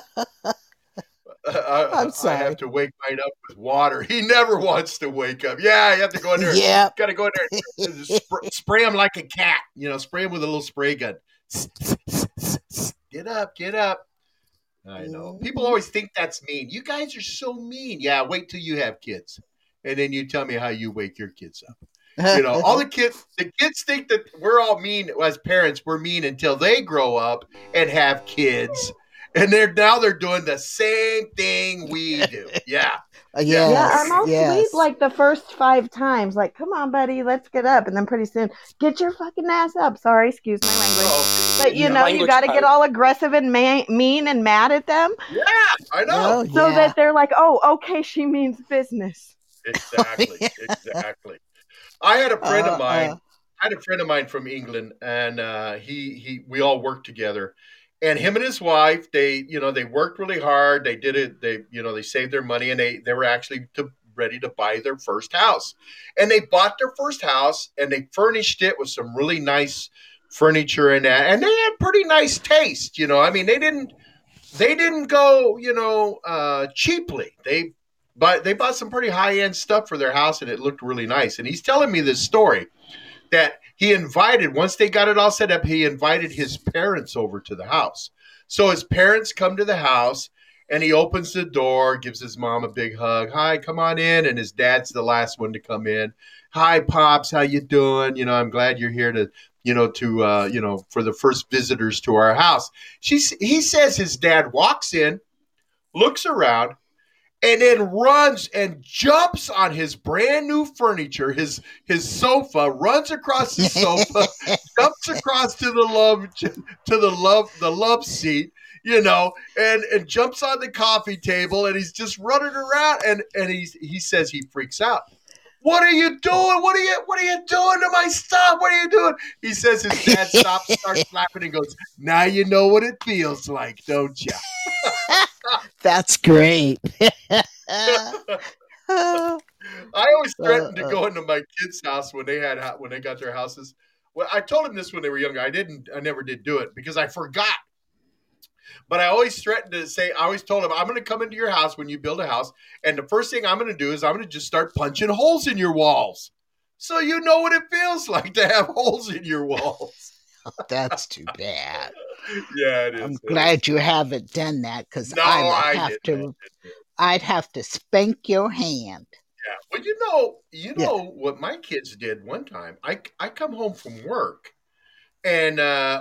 I'm sorry. I have to wake mine up with water. He never wants to wake up. Yeah, you have to go in there. Yeah. Got to go in there and spray him like a cat. You know, spray him with a little spray gun. Get up, get up. I know. People always think that's mean. You guys are so mean. Yeah, wait till you have kids. And then you tell me how you wake your kids up. You know, all the kids think that we're all mean as parents. We're mean until they grow up and have kids. And they're doing the same thing we do. Yeah. Yes, yeah, I'm all sweet like the first 5 times. Like, come on, buddy, let's get up. And then pretty soon, get your fucking ass up. Sorry, excuse my language. But you know, you got to get all aggressive and mean and mad at them. Yeah, I know. So that they're like, oh, okay, she means business. Exactly. I had a friend of mine. I had a friend of mine from England, and we all worked together. And him and his wife, they worked really hard. They did it. They saved their money, and they were actually ready to buy their first house. And they bought their first house, and they furnished it with some really nice furniture and that. And they had pretty nice taste. You know, I mean, they didn't go cheaply. They bought some pretty high end stuff for their house, and it looked really nice. And he's telling me this story that he invited, once they got it all set up, he invited his parents over to the house. So his parents come to the house, and he opens the door, gives his mom a big hug. Hi, come on in. And his dad's the last one to come in. Hi, Pops, how you doing? You know, I'm glad you're here to for the first visitors to our house. He says his dad walks in, looks around, and then runs and jumps on his brand new furniture, his sofa, runs across the sofa, jumps across to the love seat, you know, and jumps on the coffee table, and he's just running around, and he says he freaks out. What are you doing? What are you doing to my stuff? What are you doing? He says his dad stops, starts laughing, and goes, now you know what it feels like, don't you? That's great. I always threatened to go into my kids' house when they got their houses. Well, I told them this when they were younger. I never did do it because I forgot. But I always threatened to say, I always told them, I'm going to come into your house when you build a house. And the first thing I'm going to do is I'm going to just start punching holes in your walls. So you know what it feels like to have holes in your walls. That's too bad. Yeah, it is. I'm glad you haven't done that because I'd have to spank your hand. Yeah. Well, you Yeah. know what my kids did one time. I come home from work, and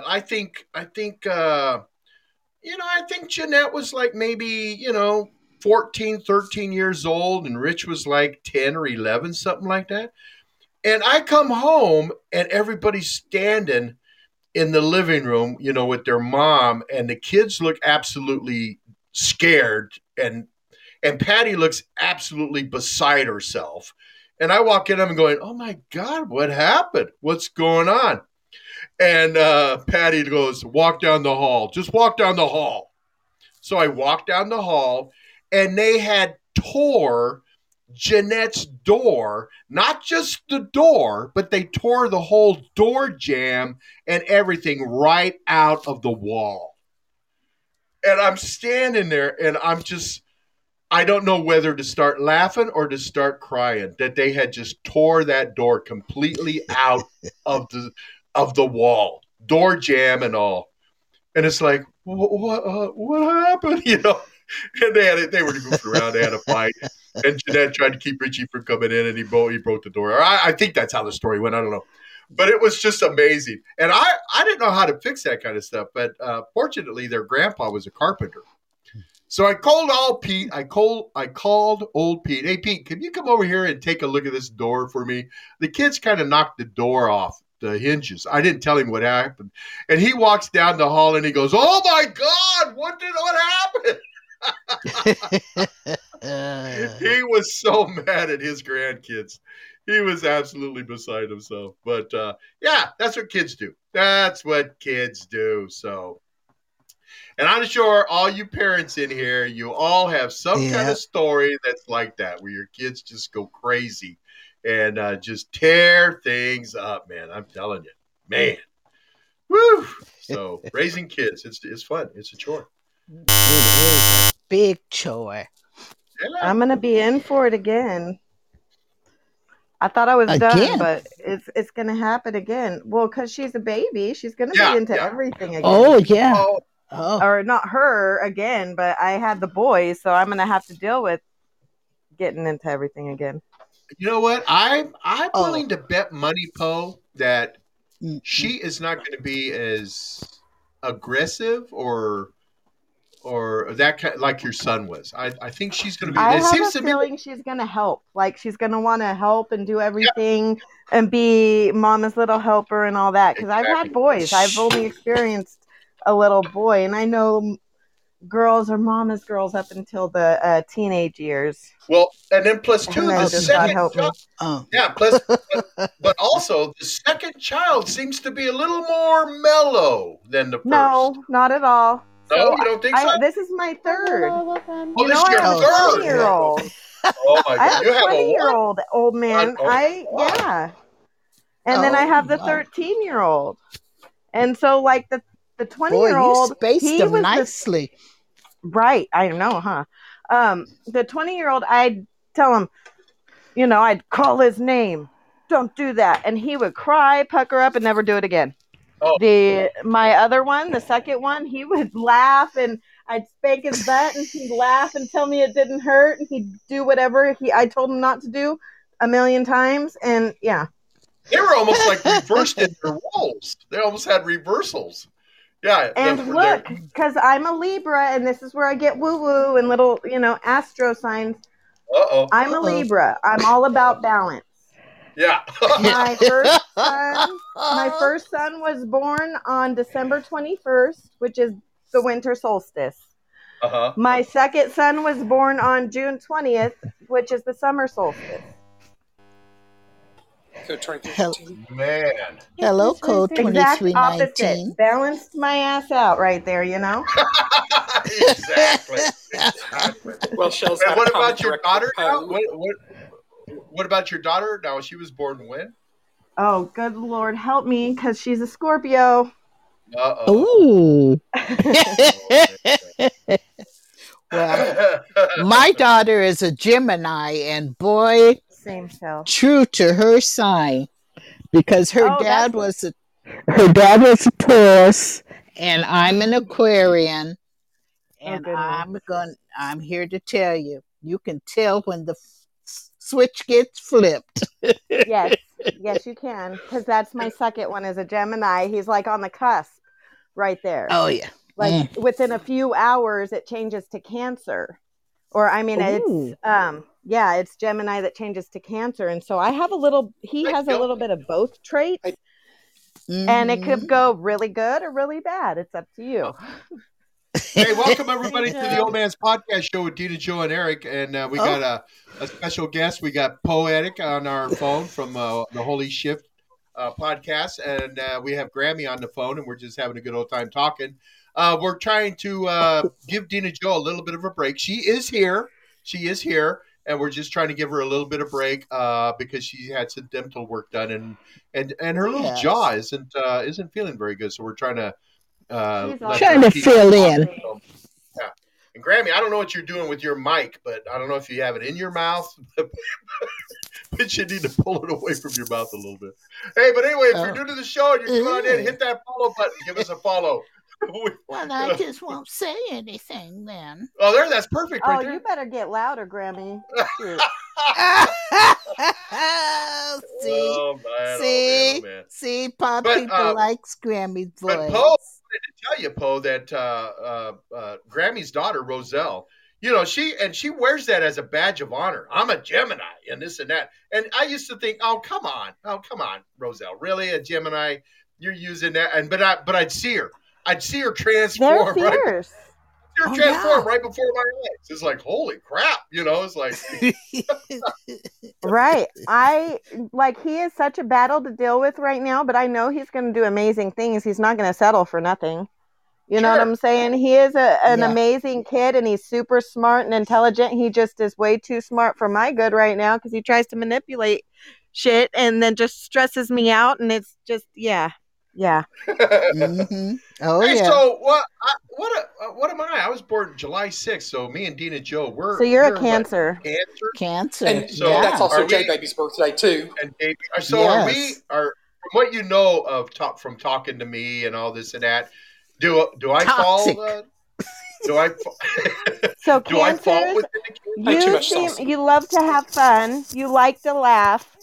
I think Jeanette was like maybe 14, 13 years old, and Rich was like 10 or 11, something like that. And I come home, and everybody's standing in the living room, with their mom, and the kids look absolutely scared, and Patty looks absolutely beside herself. And I walk in, I'm going, oh my God, what happened? What's going on? And Patty goes, walk down the hall. Just walk down the hall. So I walked down the hall, and they had tore Jeanette's door, not just the door, but they tore the whole door jamb and everything right out of the wall. And I'm standing there, and I don't know whether to start laughing or to start crying that they had just tore that door completely out of the wall, door jam and all. And it's like, what happened? And they were goofing around. They had a fight, and Jeanette tried to keep Richie from coming in, and he broke the door. I think that's how the story went. I don't know, but it was just amazing. And I didn't know how to fix that kind of stuff, but fortunately, their grandpa was a carpenter. So I called old Pete. I called old Pete. Hey, Pete, can you come over here and take a look at this door for me? The kids kind of knocked the door off the hinges. I didn't tell him what happened. And he walks down the hall and he goes, oh my God, what happened? He was so mad at his grandkids. He was absolutely beside himself. But yeah, that's what kids do. That's what kids do. So. And I'm sure all you parents in here, you all have some kind of story that's like that, where your kids just go crazy and just tear things up, man. I'm telling you, man. Woo! So raising kids, it's fun. It's a chore. It is a big chore. Yeah. I'm gonna be in for it again. I thought I was done, but it's gonna happen again. Well, because she's a baby, she's gonna be into everything again. Oh yeah. Or not her again, but I had the boys, so I'm gonna have to deal with getting into everything again. You know what? I'm willing to bet money, Poe, that she is not going to be as aggressive or that kind, like your son was. I think she's going to be. I have a feeling she's going to help. Like she's going to want to help and do everything and be mama's little helper and all that. Because I've had boys. I've only experienced a little boy, and I know girls are mama's girls up until the teenage years. Well, and then plus two, the second child, but also the second child seems to be a little more mellow than the first. No, not at all. No, you don't think so? This is my third. Oh, this is your third. 20-year-old. Oh my God! I have a 20-year-old old man. And then I have the 13-year-old, and so like the 20-year-old, you spaced them nicely. Right, I know, huh? The 20-year-old, I'd tell him, I'd call his name. Don't do that. And he would cry, pucker up, and never do it again. Oh. My other one, the second one, he would laugh, and I'd spank his butt, and he'd laugh and tell me it didn't hurt, and he'd do whatever I told him not to do a million times, and yeah. They were almost like reversed in their roles. They almost had reversals. Yeah, and look, because I'm a Libra, and this is where I get woo-woo and little, astro signs. I'm a Libra. I'm all about balance. Yeah. My first son was born on December 21st, which is the winter solstice. Uh-huh. My second son was born on June 20th, which is the summer solstice. Code 2319. Man. Hello, code 2319. Balanced my ass out right there, Exactly. Well, Shell's and what about your daughter now? What about your daughter now? She was born when? Oh, good Lord, help me, because she's a Scorpio. Ooh. Well, my daughter is a Gemini, and boy, same hell. True to her sign, because her dad was a Taurus, and I'm an Aquarian, and I'm here to tell you, you can tell when the switch gets flipped. Yes, yes, you can, because that's my second one is a Gemini. He's like on the cusp right there. Oh yeah. Like within a few hours, it changes to Cancer. Or I mean, Ooh. it's Gemini that changes to Cancer, and so I have he has a little bit of both traits, and it could go really good or really bad. It's up to you. Hey, welcome everybody to the Old Man's Podcast Show with Dina, Joe, and Eric, and we got a special guest. We got Poetic on our phone from the Holy Shift podcast, and we have Grammy on the phone, and we're just having a good old time talking. We're trying to give Dina Joe a little bit of a break. She is here, and we're just trying to give her a little bit of break because she had some dental work done, and her little jaw isn't feeling very good. So we're trying to fill in. Yeah. And Grammy, I don't know what you're doing with your mic, but I don't know if you have it in your mouth, but you need to pull it away from your mouth a little bit. Hey, but anyway, if you're new to the show and you're coming on in, hit that follow button. Give us a follow. Well, I just won't say anything then. Oh, that's perfect right there. You better get louder, Grammy. See, Pop people likes Grammy's voice. But Poe, I wanted to tell you, Poe, that Grammy's daughter, Roselle, she wears that as a badge of honor. I'm a Gemini and this and that. And I used to think, oh, come on, Roselle, really a Gemini? You're using that? But I'd see her. I'd see her transform. They're fierce. Right before my eyes. It's like, holy crap, it's like. Right. He is such a battle to deal with right now, but I know he's going to do amazing things. He's not going to settle for nothing. You know what I'm saying? He is an amazing kid, and he's super smart and intelligent. He just is way too smart for my good right now because he tries to manipulate shit and then just stresses me out, and it's just, yeah. Mm-hmm. Oh, hey, yeah. So what am I? I was born July 6th, so me and Dina Joe, we're a Cancer. Cancer. And so that's also J Baby's birthday too. And Baby, so are from what you know of from talking to me and all this and that, do I Toxic. fall? Do I? So do I fall Cancers, within you love to have fun. You like to laugh.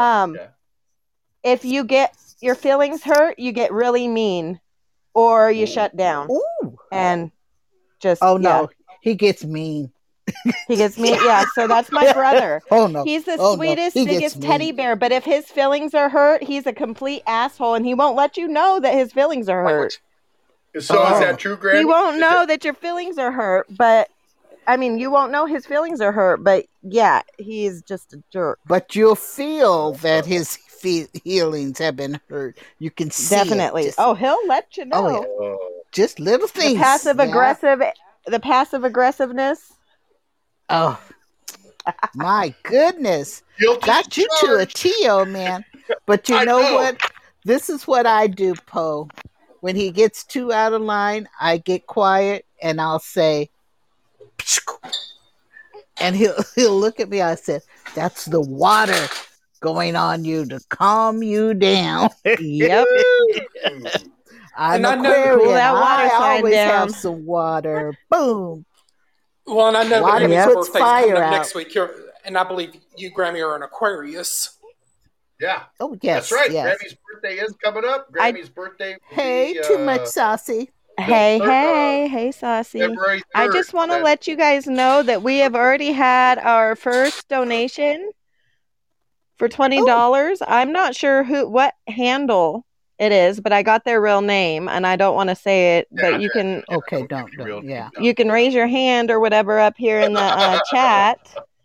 If you get your feelings hurt, you get really mean, or you shut down. Ooh. And just no, he gets mean. He gets mean. Yeah, so that's my brother. Oh no, he's the sweetest, biggest teddy bear. But if his feelings are hurt, he's a complete asshole, and he won't let you know that his feelings are hurt. So is that true, Granny? He won't know that your feelings are hurt, but I mean, you won't know his feelings are hurt. But yeah, he's just a jerk. But you'll feel that his feelings have been hurt. You can see definitely. He'll let you know. Oh, yeah. Just little things. The passive aggressiveness. Oh, my goodness! Got you to a T, old man. But you know what? This is what I do, Poe. When he gets too out of line, I get quiet and I'll say, and he'll look at me. I said, "That's the water going on you to calm you down." Yep. I'm Aquarian. I always have some water. Boom. Well, and I know water Grammy's puts fire out next week. And I believe you, Grammy, are an Aquarius. Yeah. Oh, yes. That's right. Yes. Grammy's birthday is coming up. Grammy's birthday. Hey, too much saucy. Hey, Saucy. February 3rd. I just want to let you guys know that we have already had our first donation for $20. I'm not sure what handle it is, but I got their real name, and I don't want to say it, but you can. Okay, don't. Yeah. You can raise your hand or whatever up here in the chat.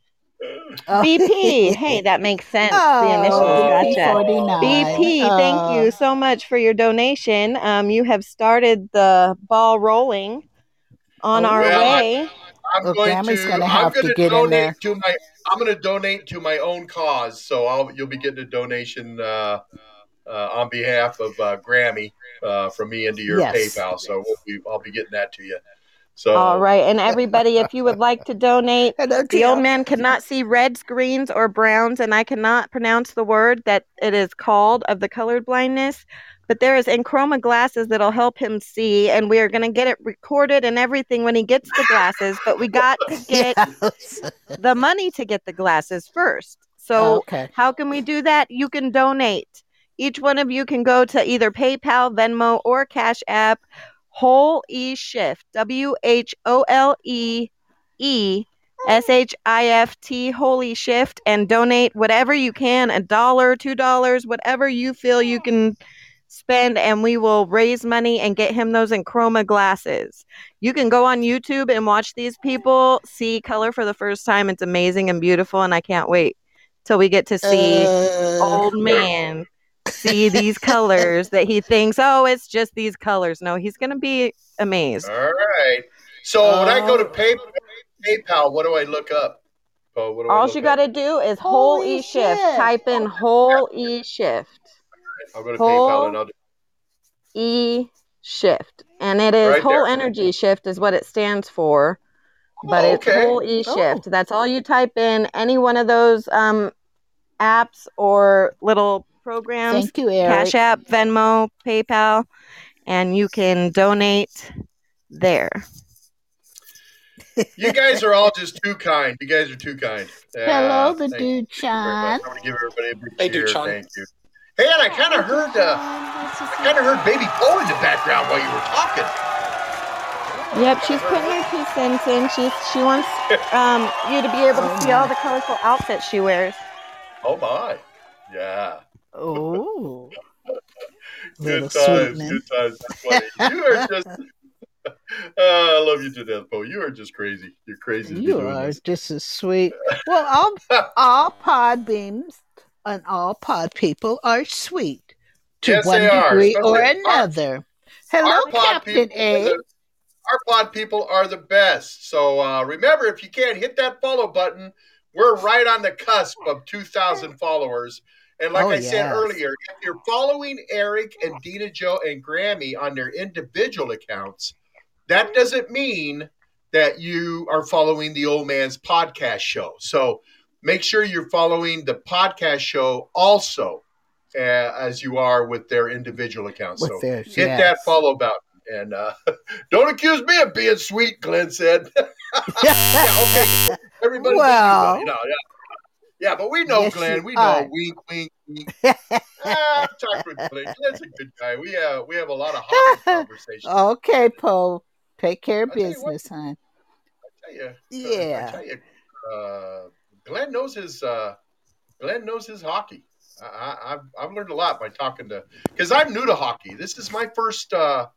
BP. Hey, that makes sense. The initials. Gotcha. BP, thank you so much for your donation. You have started the ball rolling on our way. I'm going to donate to my own cause, so you'll be getting a donation on behalf of Grammy from me into your PayPal. So I'll be getting that to you. So all right, and everybody, if you would like to donate, Hello, the old Tim. man cannot see reds, greens, or browns, and I cannot pronounce the word that it is called of the colored blindness. But there is Enchroma glasses that'll help him see, and we are going to get it recorded and everything when he gets the glasses. But we got to get Yes. the money to get the glasses first. So Okay. how can we do that? You can donate. Each one of you can go to either PayPal, Venmo, or Cash App. Whole E Shift, WHOLEESHIFT, Holy Shift, and donate whatever you can, $1, $2, whatever you feel you can spend, and we will raise money and get him those Enchroma glasses. You can go on YouTube and watch these people see color for the first time. It's amazing and beautiful, and I can't wait till we get to see old man see these colors that he thinks, oh, it's just these colors. No, he's going to be amazed. all right. So when I go to PayPal, what do I look up? Oh, what do I All look you up? got to do is Whole Whole E E Shift. Shift. Type in Whole E Shift. I'll go to Whole PayPal and I'll do E Shift. And it is Right Whole there. Energy Shift is what it stands for. But Oh, it's okay. Whole E Shift. That's all you type in. Any one of those apps or little programs. Thank you, Eric. Cash App, Venmo, PayPal, and you can donate there. You guys are all just too kind. You guys are too kind. Hello, the thank you dude, very much. Sean. I'm gonna give everybody a big Hey, cheer. dude, Sean. Thank you. Hey, and I kind of heard Baby Poe in the background while you were talking. Yep, she's putting her 2 cents in. She wants you to be able to see all the colorful outfits she wears. Oh my, yeah. Oh, Good little times, sweet man. good times. That's funny. You are just. I love you to death, Poe. You are just crazy. You're crazy to be You doing are this. just as sweet. Well, all pod beams and all pod people are sweet to Yes, one they are, degree or especially another. Hello, Our pod Captain people A. Our pod people are the best. So remember, if you can, hit that follow button. We're right on the cusp of 2,000 followers. And like I said earlier, if you're following Eric and Dina Joe and Grammy on their individual accounts, that doesn't mean that you are following the Old Man's podcast show. So make sure you're following the podcast show also as you are with their individual accounts. With So theirs, hit yes. that follow button. And don't accuse me of being sweet, Glenn said. Yeah, okay. Everybody, Well. you know, yeah, but we know Yes, Glenn. you We are. know. Wink, wink, wink. I've talked with Glenn. Glenn's a good guy. We have a lot of hockey conversations. Okay, Poe. Take care of I'll tell you what. business, hon. I Yeah. tell you, Glenn knows his hockey. I've learned a lot by talking to, because I'm new to hockey. This is my first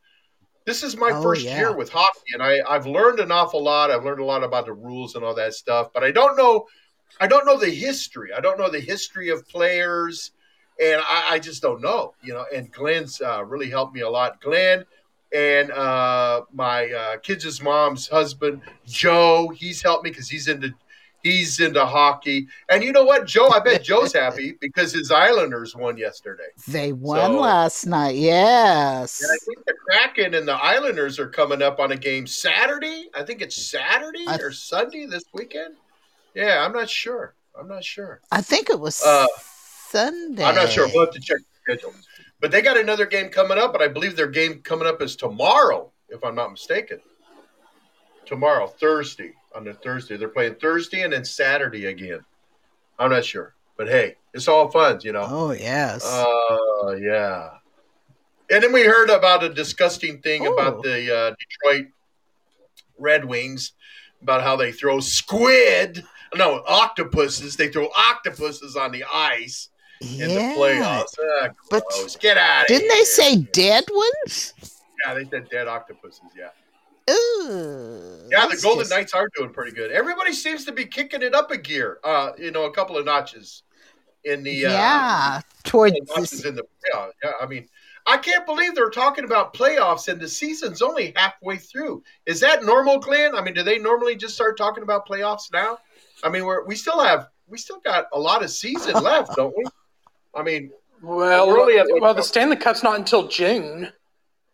year with hockey, and I've learned an awful lot. I've learned a lot about the rules and all that stuff, but I don't know the history. I don't know the history of players, and I just don't know, and Glenn's really helped me a lot. Glenn and my kids' mom's husband, Joe, he's helped me because he's into hockey. And you know what, Joe? I bet Joe's happy because his Islanders won yesterday. They won last night, yes. And I think the Kraken and the Islanders are coming up on a game Saturday. I think it's Saturday or Sunday this weekend. Yeah, I'm not sure. I think it was Sunday. I'm not sure. We'll have to check the schedule. But they got another game coming up, and I believe their game coming up is tomorrow, if I'm not mistaken. Tomorrow, Thursday. On the Thursday. They're playing Thursday and then Saturday again. I'm not sure. But hey, it's all fun, Oh, yes. Yeah. And then we heard about a disgusting thing about the Detroit Red Wings, about how they throw octopuses. They throw octopuses on the ice in the playoffs. But get out of here. Didn't they say dead ones? Yeah, they said dead octopuses, yeah. Ooh, yeah, the Golden Knights are doing pretty good. Everybody seems to be kicking it up a gear, a couple of notches in the towards notches in the playoffs. Yeah, I mean, I can't believe they're talking about playoffs and the season's only halfway through. Is that normal, Glenn? I mean, do they normally just start talking about playoffs now? I mean, we still got a lot of season left, don't we? I mean, the Stanley Cup's not until June.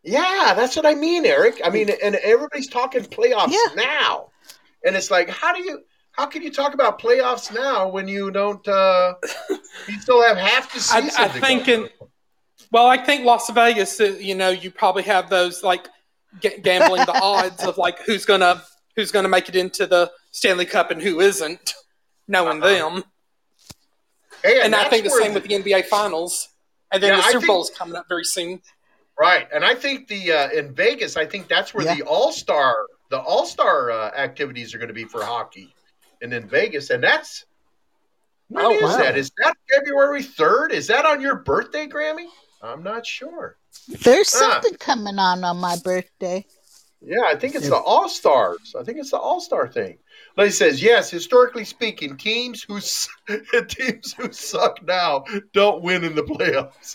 Yeah, that's what I mean, Eric. I mean, and everybody's talking playoffs now, and it's like, how can you talk about playoffs now when you don't? You still have half the season. I think Las Vegas. You probably have those like gambling the odds of like who's gonna make it into the Stanley Cup and who isn't, knowing them. And I think the same with the NBA Finals, and then the Super Bowl is coming up very soon. Right, and I think the in Vegas, I think that's where the All-Star activities are going to be for hockey, and in Vegas, and that's when is that? Is that February 3rd? Is that on your birthday, Grammy? I'm not sure. There's something coming on my birthday. Yeah, I think it's the All-Stars. I think it's the All-Star thing. He says, yes, historically speaking, teams who suck now don't win in the playoffs.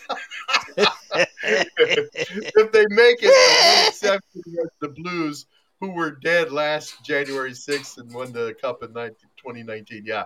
If they make it, the exception was the Blues, who were dead last January 6th and won the Cup in 2019. Yeah.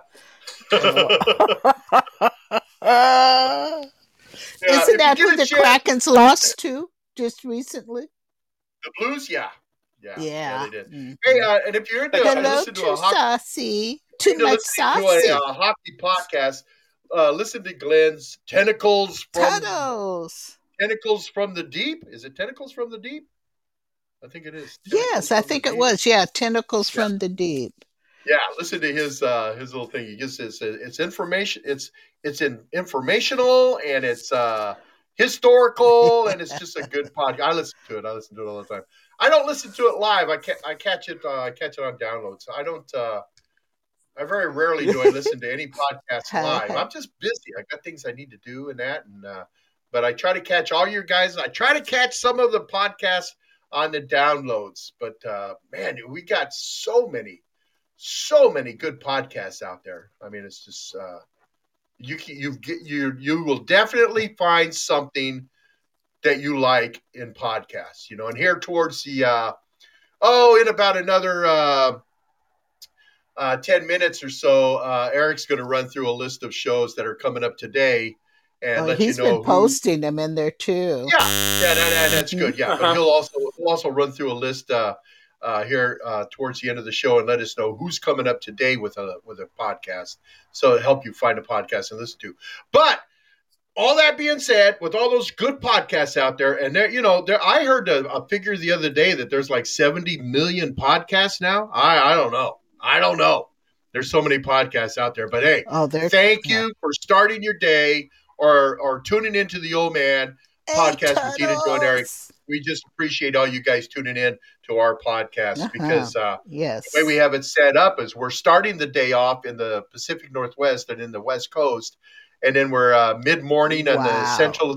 Isn't that who the Krakens lost to just recently? The Blues, yeah. Yeah, they did. Mm-hmm. Hey, and if you're into listen to a hockey, hockey podcast, listen to Glenn's Tentacles from the Deep. Is it Tentacles from the Deep? I think it is. Yes, I think it was. Yeah, Tentacles from the Deep. Yeah, listen to his little thing. He just says it's information. It's informational and it's historical and it's just a good podcast. I listen to it all the time. I don't listen to it live. I catch it on downloads. I don't. I very rarely do I listen to any podcast live. I'm just busy. I got things I need to do and that. But I try to catch all your guys. I try to catch some of the podcasts on the downloads. But man, we got so many good podcasts out there. I mean, it's just you will definitely find something that you like in podcasts, and here towards the in about another 10 minutes or so, Eric's going to run through a list of shows that are coming up today and let you know. He's been posting them in there too. Yeah, that's good. Yeah, but he'll also run through a list here towards the end of the show and let us know who's coming up today with a podcast, so it'll help you find a podcast and listen to. But all that being said, with all those good podcasts out there, and I heard a figure the other day that there's like 70 million podcasts now. I don't know. There's so many podcasts out there, but hey, thank you for starting your day or tuning into the Old Man podcast with Tina, Joe, and Eric. We just appreciate all you guys tuning in to our podcast because the way we have it set up is we're starting the day off in the Pacific Northwest and in the West Coast. And then we're mid-morning on the central,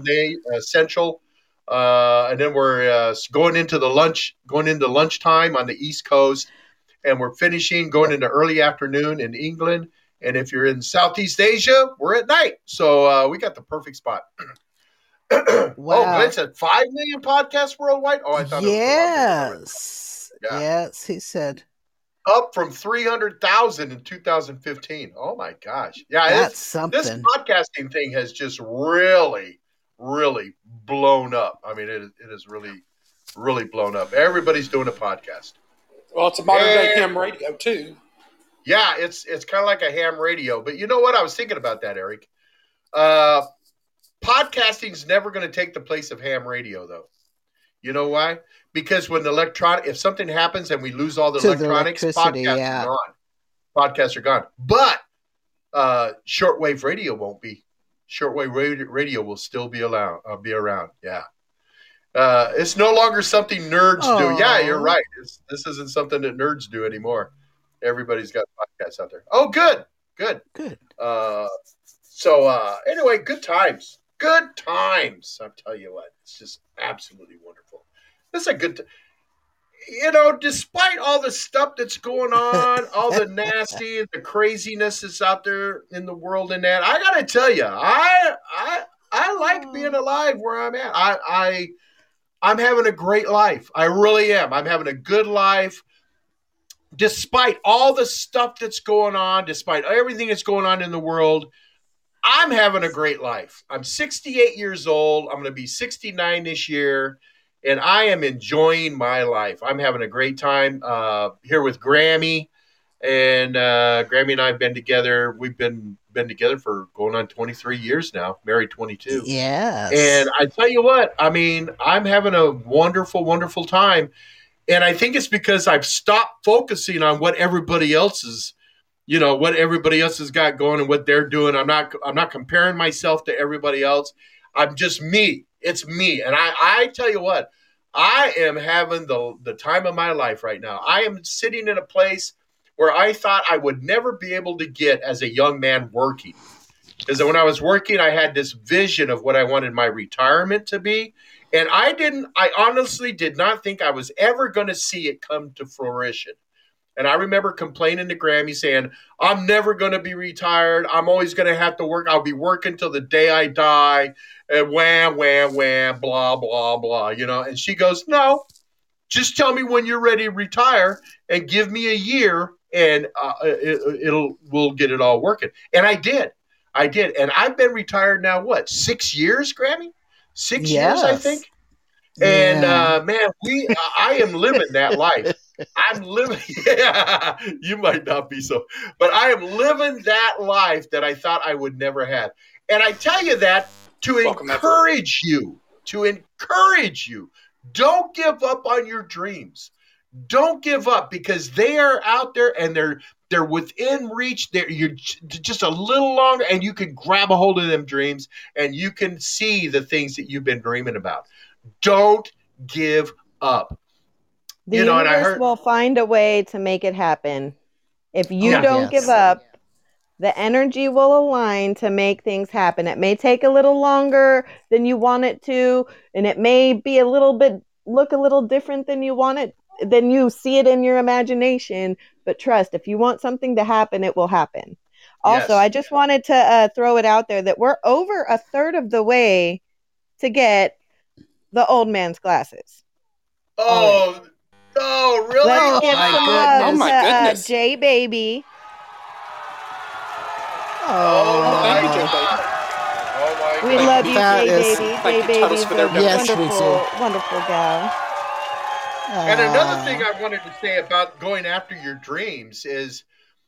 and then we're going into lunchtime on the East Coast, and we're going into early afternoon in England. And if you're in Southeast Asia, we're at night. So we got the perfect spot. Wow. Oh, Glenn said 5 million podcasts worldwide. Oh, I thought it was yes, he said. Up from 300,000 in 2015. Oh my gosh. Yeah, that's something. This podcasting thing has just really, really blown up. I mean, it is really, really blown up. Everybody's doing a podcast. Well, it's a modern day ham radio too. Yeah, it's kind of like a ham radio. But you know what? I was thinking about that, Eric. Podcasting's never going to take the place of ham radio, though. You know why? Because when if something happens and we lose all the electronics, podcasts are gone. Podcasts are gone. But shortwave radio won't be. Shortwave radio will still be around. Yeah. It's no longer something nerds do. Yeah, you're right. This isn't something that nerds do anymore. Everybody's got podcasts out there. Oh, good. So anyway, good times. Good times. I'll tell you what. It's just absolutely wonderful. This is a good despite all the stuff that's going on, all the nasty and the craziness that's out there in the world and that, I got to tell you, I like being alive where I'm at. I'm having a great life. I really am. I'm having a good life. Despite all the stuff that's going on, despite everything that's going on in the world, I'm having a great life. I'm 68 years old. I'm going to be 69 this year. and I am enjoying my life. I'm having a great time here with Grammy, and Grammy and I have been together. We've been together for going on 23 years now, married 22. Yes. And I tell you what, I mean, I'm having a wonderful, wonderful time. And I think it's because I've stopped focusing on what everybody else is, what everybody else has got going and what they're doing. I'm not comparing myself to everybody else. I'm just me. It's me. And I tell you what, I am having the time of my life right now. I am sitting in a place where I thought I would never be able to get as a young man working. Because when I was working, I had this vision of what I wanted my retirement to be. And I honestly did not think I was ever going to see it come to fruition. And I remember complaining to Grammy saying, I'm never going to be retired. I'm always going to have to work. I'll be working till the day I die. And wham, wham, wham, blah, blah, blah, And she goes, no, just tell me when you're ready to retire and give me a year and we'll get it all working. And I did. And I've been retired now, 6 years, Grammy? 6 years, I think. And man, I am living that life. I'm living, yeah, you might not be so, but I am living that life that I thought I would never have. And I tell you that to encourage you. Don't give up on your dreams. Don't give up, because they are out there and they're within reach. You're just a little longer, and you can grab a hold of them dreams, and you can see the things that you've been dreaming about. Don't give up. The universe will find a way to make it happen. If you don't give up, the energy will align to make things happen. It may take a little longer than you want it to, and it may be look a little different than you want it, than you see it in your imagination. But trust, if you want something to happen, it will happen. Also, I just wanted to throw it out there that we're over a third of the way to get the old man's glasses. Oh, really? Let's give some love goodness. to J Baby. Thank you, J Baby. We love you, J Baby. Thank you, Tuttles, for their wonderful gal. And another thing I wanted to say about going after your dreams is,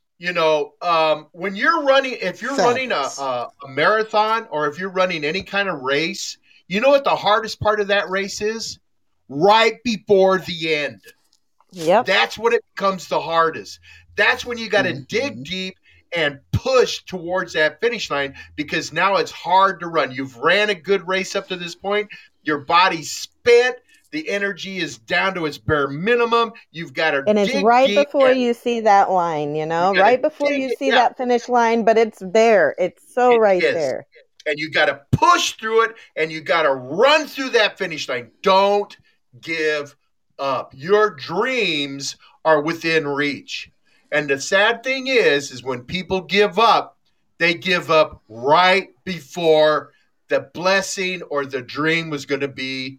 when you're running, if you're running a marathon, or if you're running any kind of race, you know what the hardest part of that race is? Right before the end. Yep. That's when it becomes the hardest. That's when you got to dig deep and push towards that finish line, because now it's hard to run. You've ran a good race up to this point. Your body's spent. The energy is down to its bare minimum. You've got to and it's dig right deep before you see that line, right before you see that finish line, but it's there. It's so there. And you got to push through it, and you got to run through that finish line. Don't give up. Your dreams are within reach. And the sad thing is when people give up, they give up right before the blessing or the dream was going to be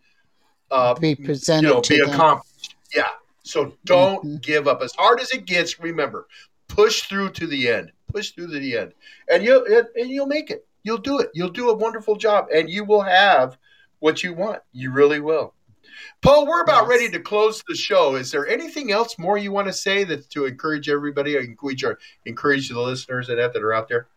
presented, be accomplished. Yeah. So don't give up. As hard as it gets, remember, push through to the end. Push through to the end, and you'll make it. You'll do it. You'll do a wonderful job, and you will have what you want. You really will. Paul, we're about ready to close the show. Is there anything else more you want to say that to encourage everybody, or encourage the listeners that are out there?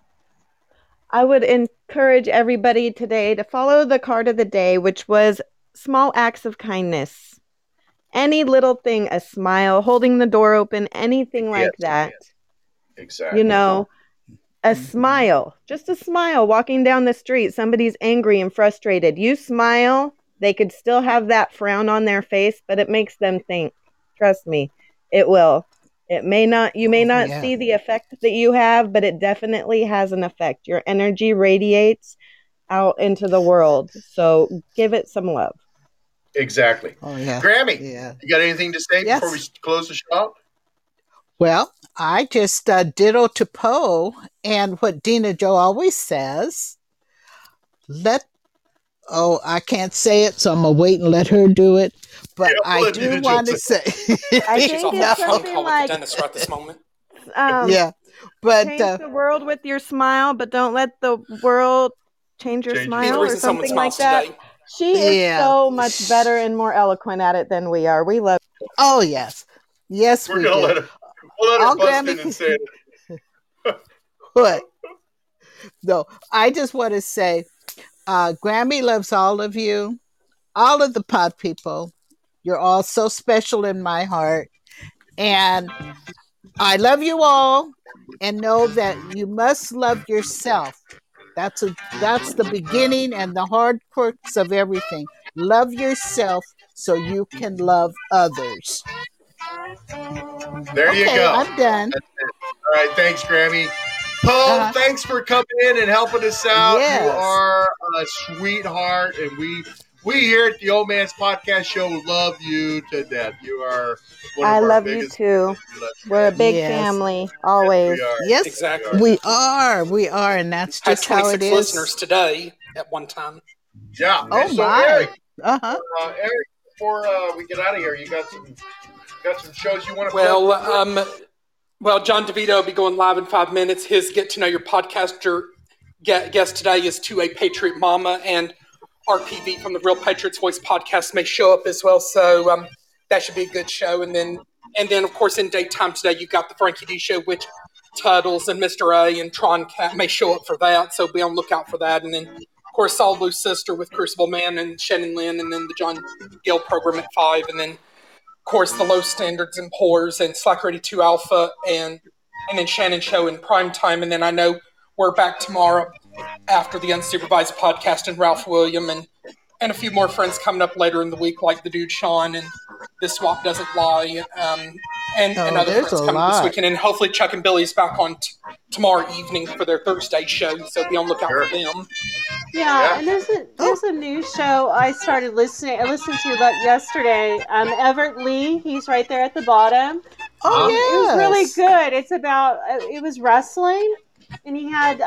I would encourage everybody today to follow the card of the day, which was small acts of kindness. Any little thing, a smile, holding the door open, anything like that. Exactly. A smile, just a smile, walking down the street, somebody's angry and frustrated. You smile, they could still have that frown on their face, but it makes them think. Trust me, it will. You may not see the effect that you have, but it definitely has an effect. Your energy radiates out into the world. So give it some love. Exactly. Oh, yeah. Grammy, you got anything to say before we close the show? Well, I just ditto to Poe and what Dina Joe always says. I can't say it, so I'm going to wait and let her do it. But I do want to say. I think it's something like. Dennis right this moment. But change the world with your smile, but don't let the world change your smile or something like that. She is Yeah. so much better and more eloquent at it than we are. We love Oh, yes. Yes, We're we gonna do. let her. We'll let her All bust Grammy in and say it. What? No, I just want to say, Grammy loves all of you, all of the pod people. You're all so special in my heart. And I love you all. And know that you must love yourself. That's the beginning and the hard crux of everything. Love yourself so you can love others. There you Okay, go. I'm done. All right, thanks, Grammy. Poe, thanks for coming in and helping us out. Yes. You are a sweetheart, and we here at the Old Man's Podcast Show love you to death. You are one of I our love you biggest. too. We love you. We're a big Yes. family, always. We are. Yes, Exactly. we are, and that's Had just how it 26 is. listeners today at one time. Yeah. Oh And so, my! Eric, Uh-huh. Eric, before we get out of here, you got some shows you want to Well, John DeVito will be going live in 5 minutes. His Get to Know Your Podcaster guest today is To a Patriot Mama, and RPV from the Real Patriots Voice podcast may show up as well. So that should be a good show. And then of course, in daytime today, you've got the Frankie D Show, which Tuddles and Mr. A and Tron Cat may show up for that. So be on the lookout for that. And then, of course, Saul Blue's Sister with Crucible Man and Shannon Lynn, and then the John Gill program at 5. And then, of course, the Low Standards and Pours and Slack 82 Alpha and then Shannon Show in prime time. And then I know we're back tomorrow after the Unsupervised podcast and Ralph William and a few more friends coming up later in the week, like the dude Sean and This Swap Doesn't Lie, and other friends coming this weekend. And hopefully Chuck and Billy's back on tomorrow evening for their Thursday show, so be on the lookout for them. Yeah, and there's a new show I started listening. I listened to that yesterday. Everett Lee, he's right there at the bottom. Oh, It was really good. It's about it was wrestling, and he had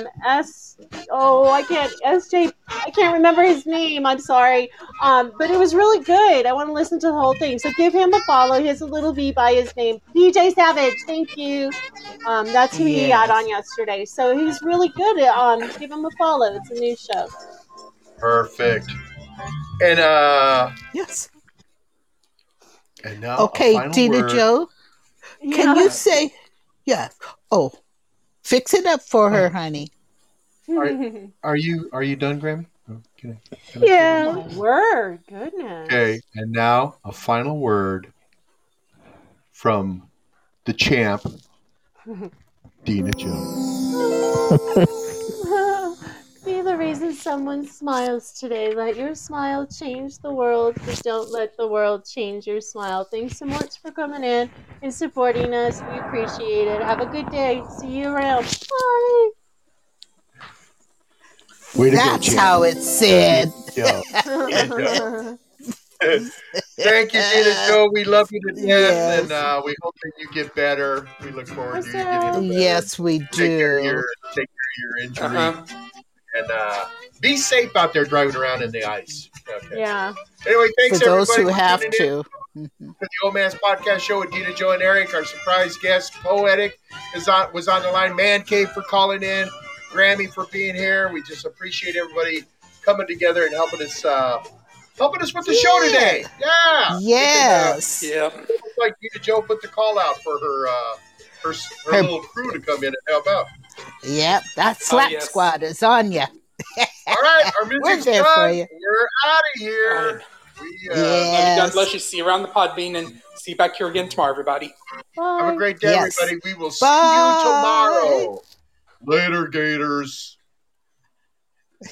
I can't remember his name. I'm sorry, but it was really good. I want to listen to the whole thing. So give him a follow. He has a little V by his name, PJ Savage. Thank you. That's who he had on yesterday. So he's really good. Give him a follow. It's a new show. Perfect. And yes. And now, okay, Tina Joe, can you say, yeah? Oh, fix it up for her, honey. Are you done, Grammy? Oh, can I yeah. Oh, my word, goodness. Okay, and now a final word from the champ, Dina Joe. Be the reason someone smiles today. Let your smile change the world, but don't let the world change your smile. Thanks so much for coming in and supporting us. We appreciate it. Have a good day. See you around. Bye. That's how it's said. Thank you, Dina Joe. We love you to death, and we hope that you get better. We look forward to you getting better. Yes, we do. Take care of your injury. And be safe out there driving around in the ice. Okay. Yeah. Anyway, thanks for those everybody who have to. For the Old Man's Podcast Show with Dina Joe and Eric, our surprise guest, Poetic, was on the line. Man Cave for calling in. Grammy for being here. We just appreciate everybody coming together and helping us with the show today. Yeah. Yes. Looks like Dina Joe put the call out for her little crew to come in and help out. Yep, that Slack Squad is on you. All right, our music's there done. for you. We're out of here. God bless you. See you around the Podbean and see you back here again tomorrow, everybody. Bye. Have a great day, everybody. We will see you tomorrow. Later, Gators.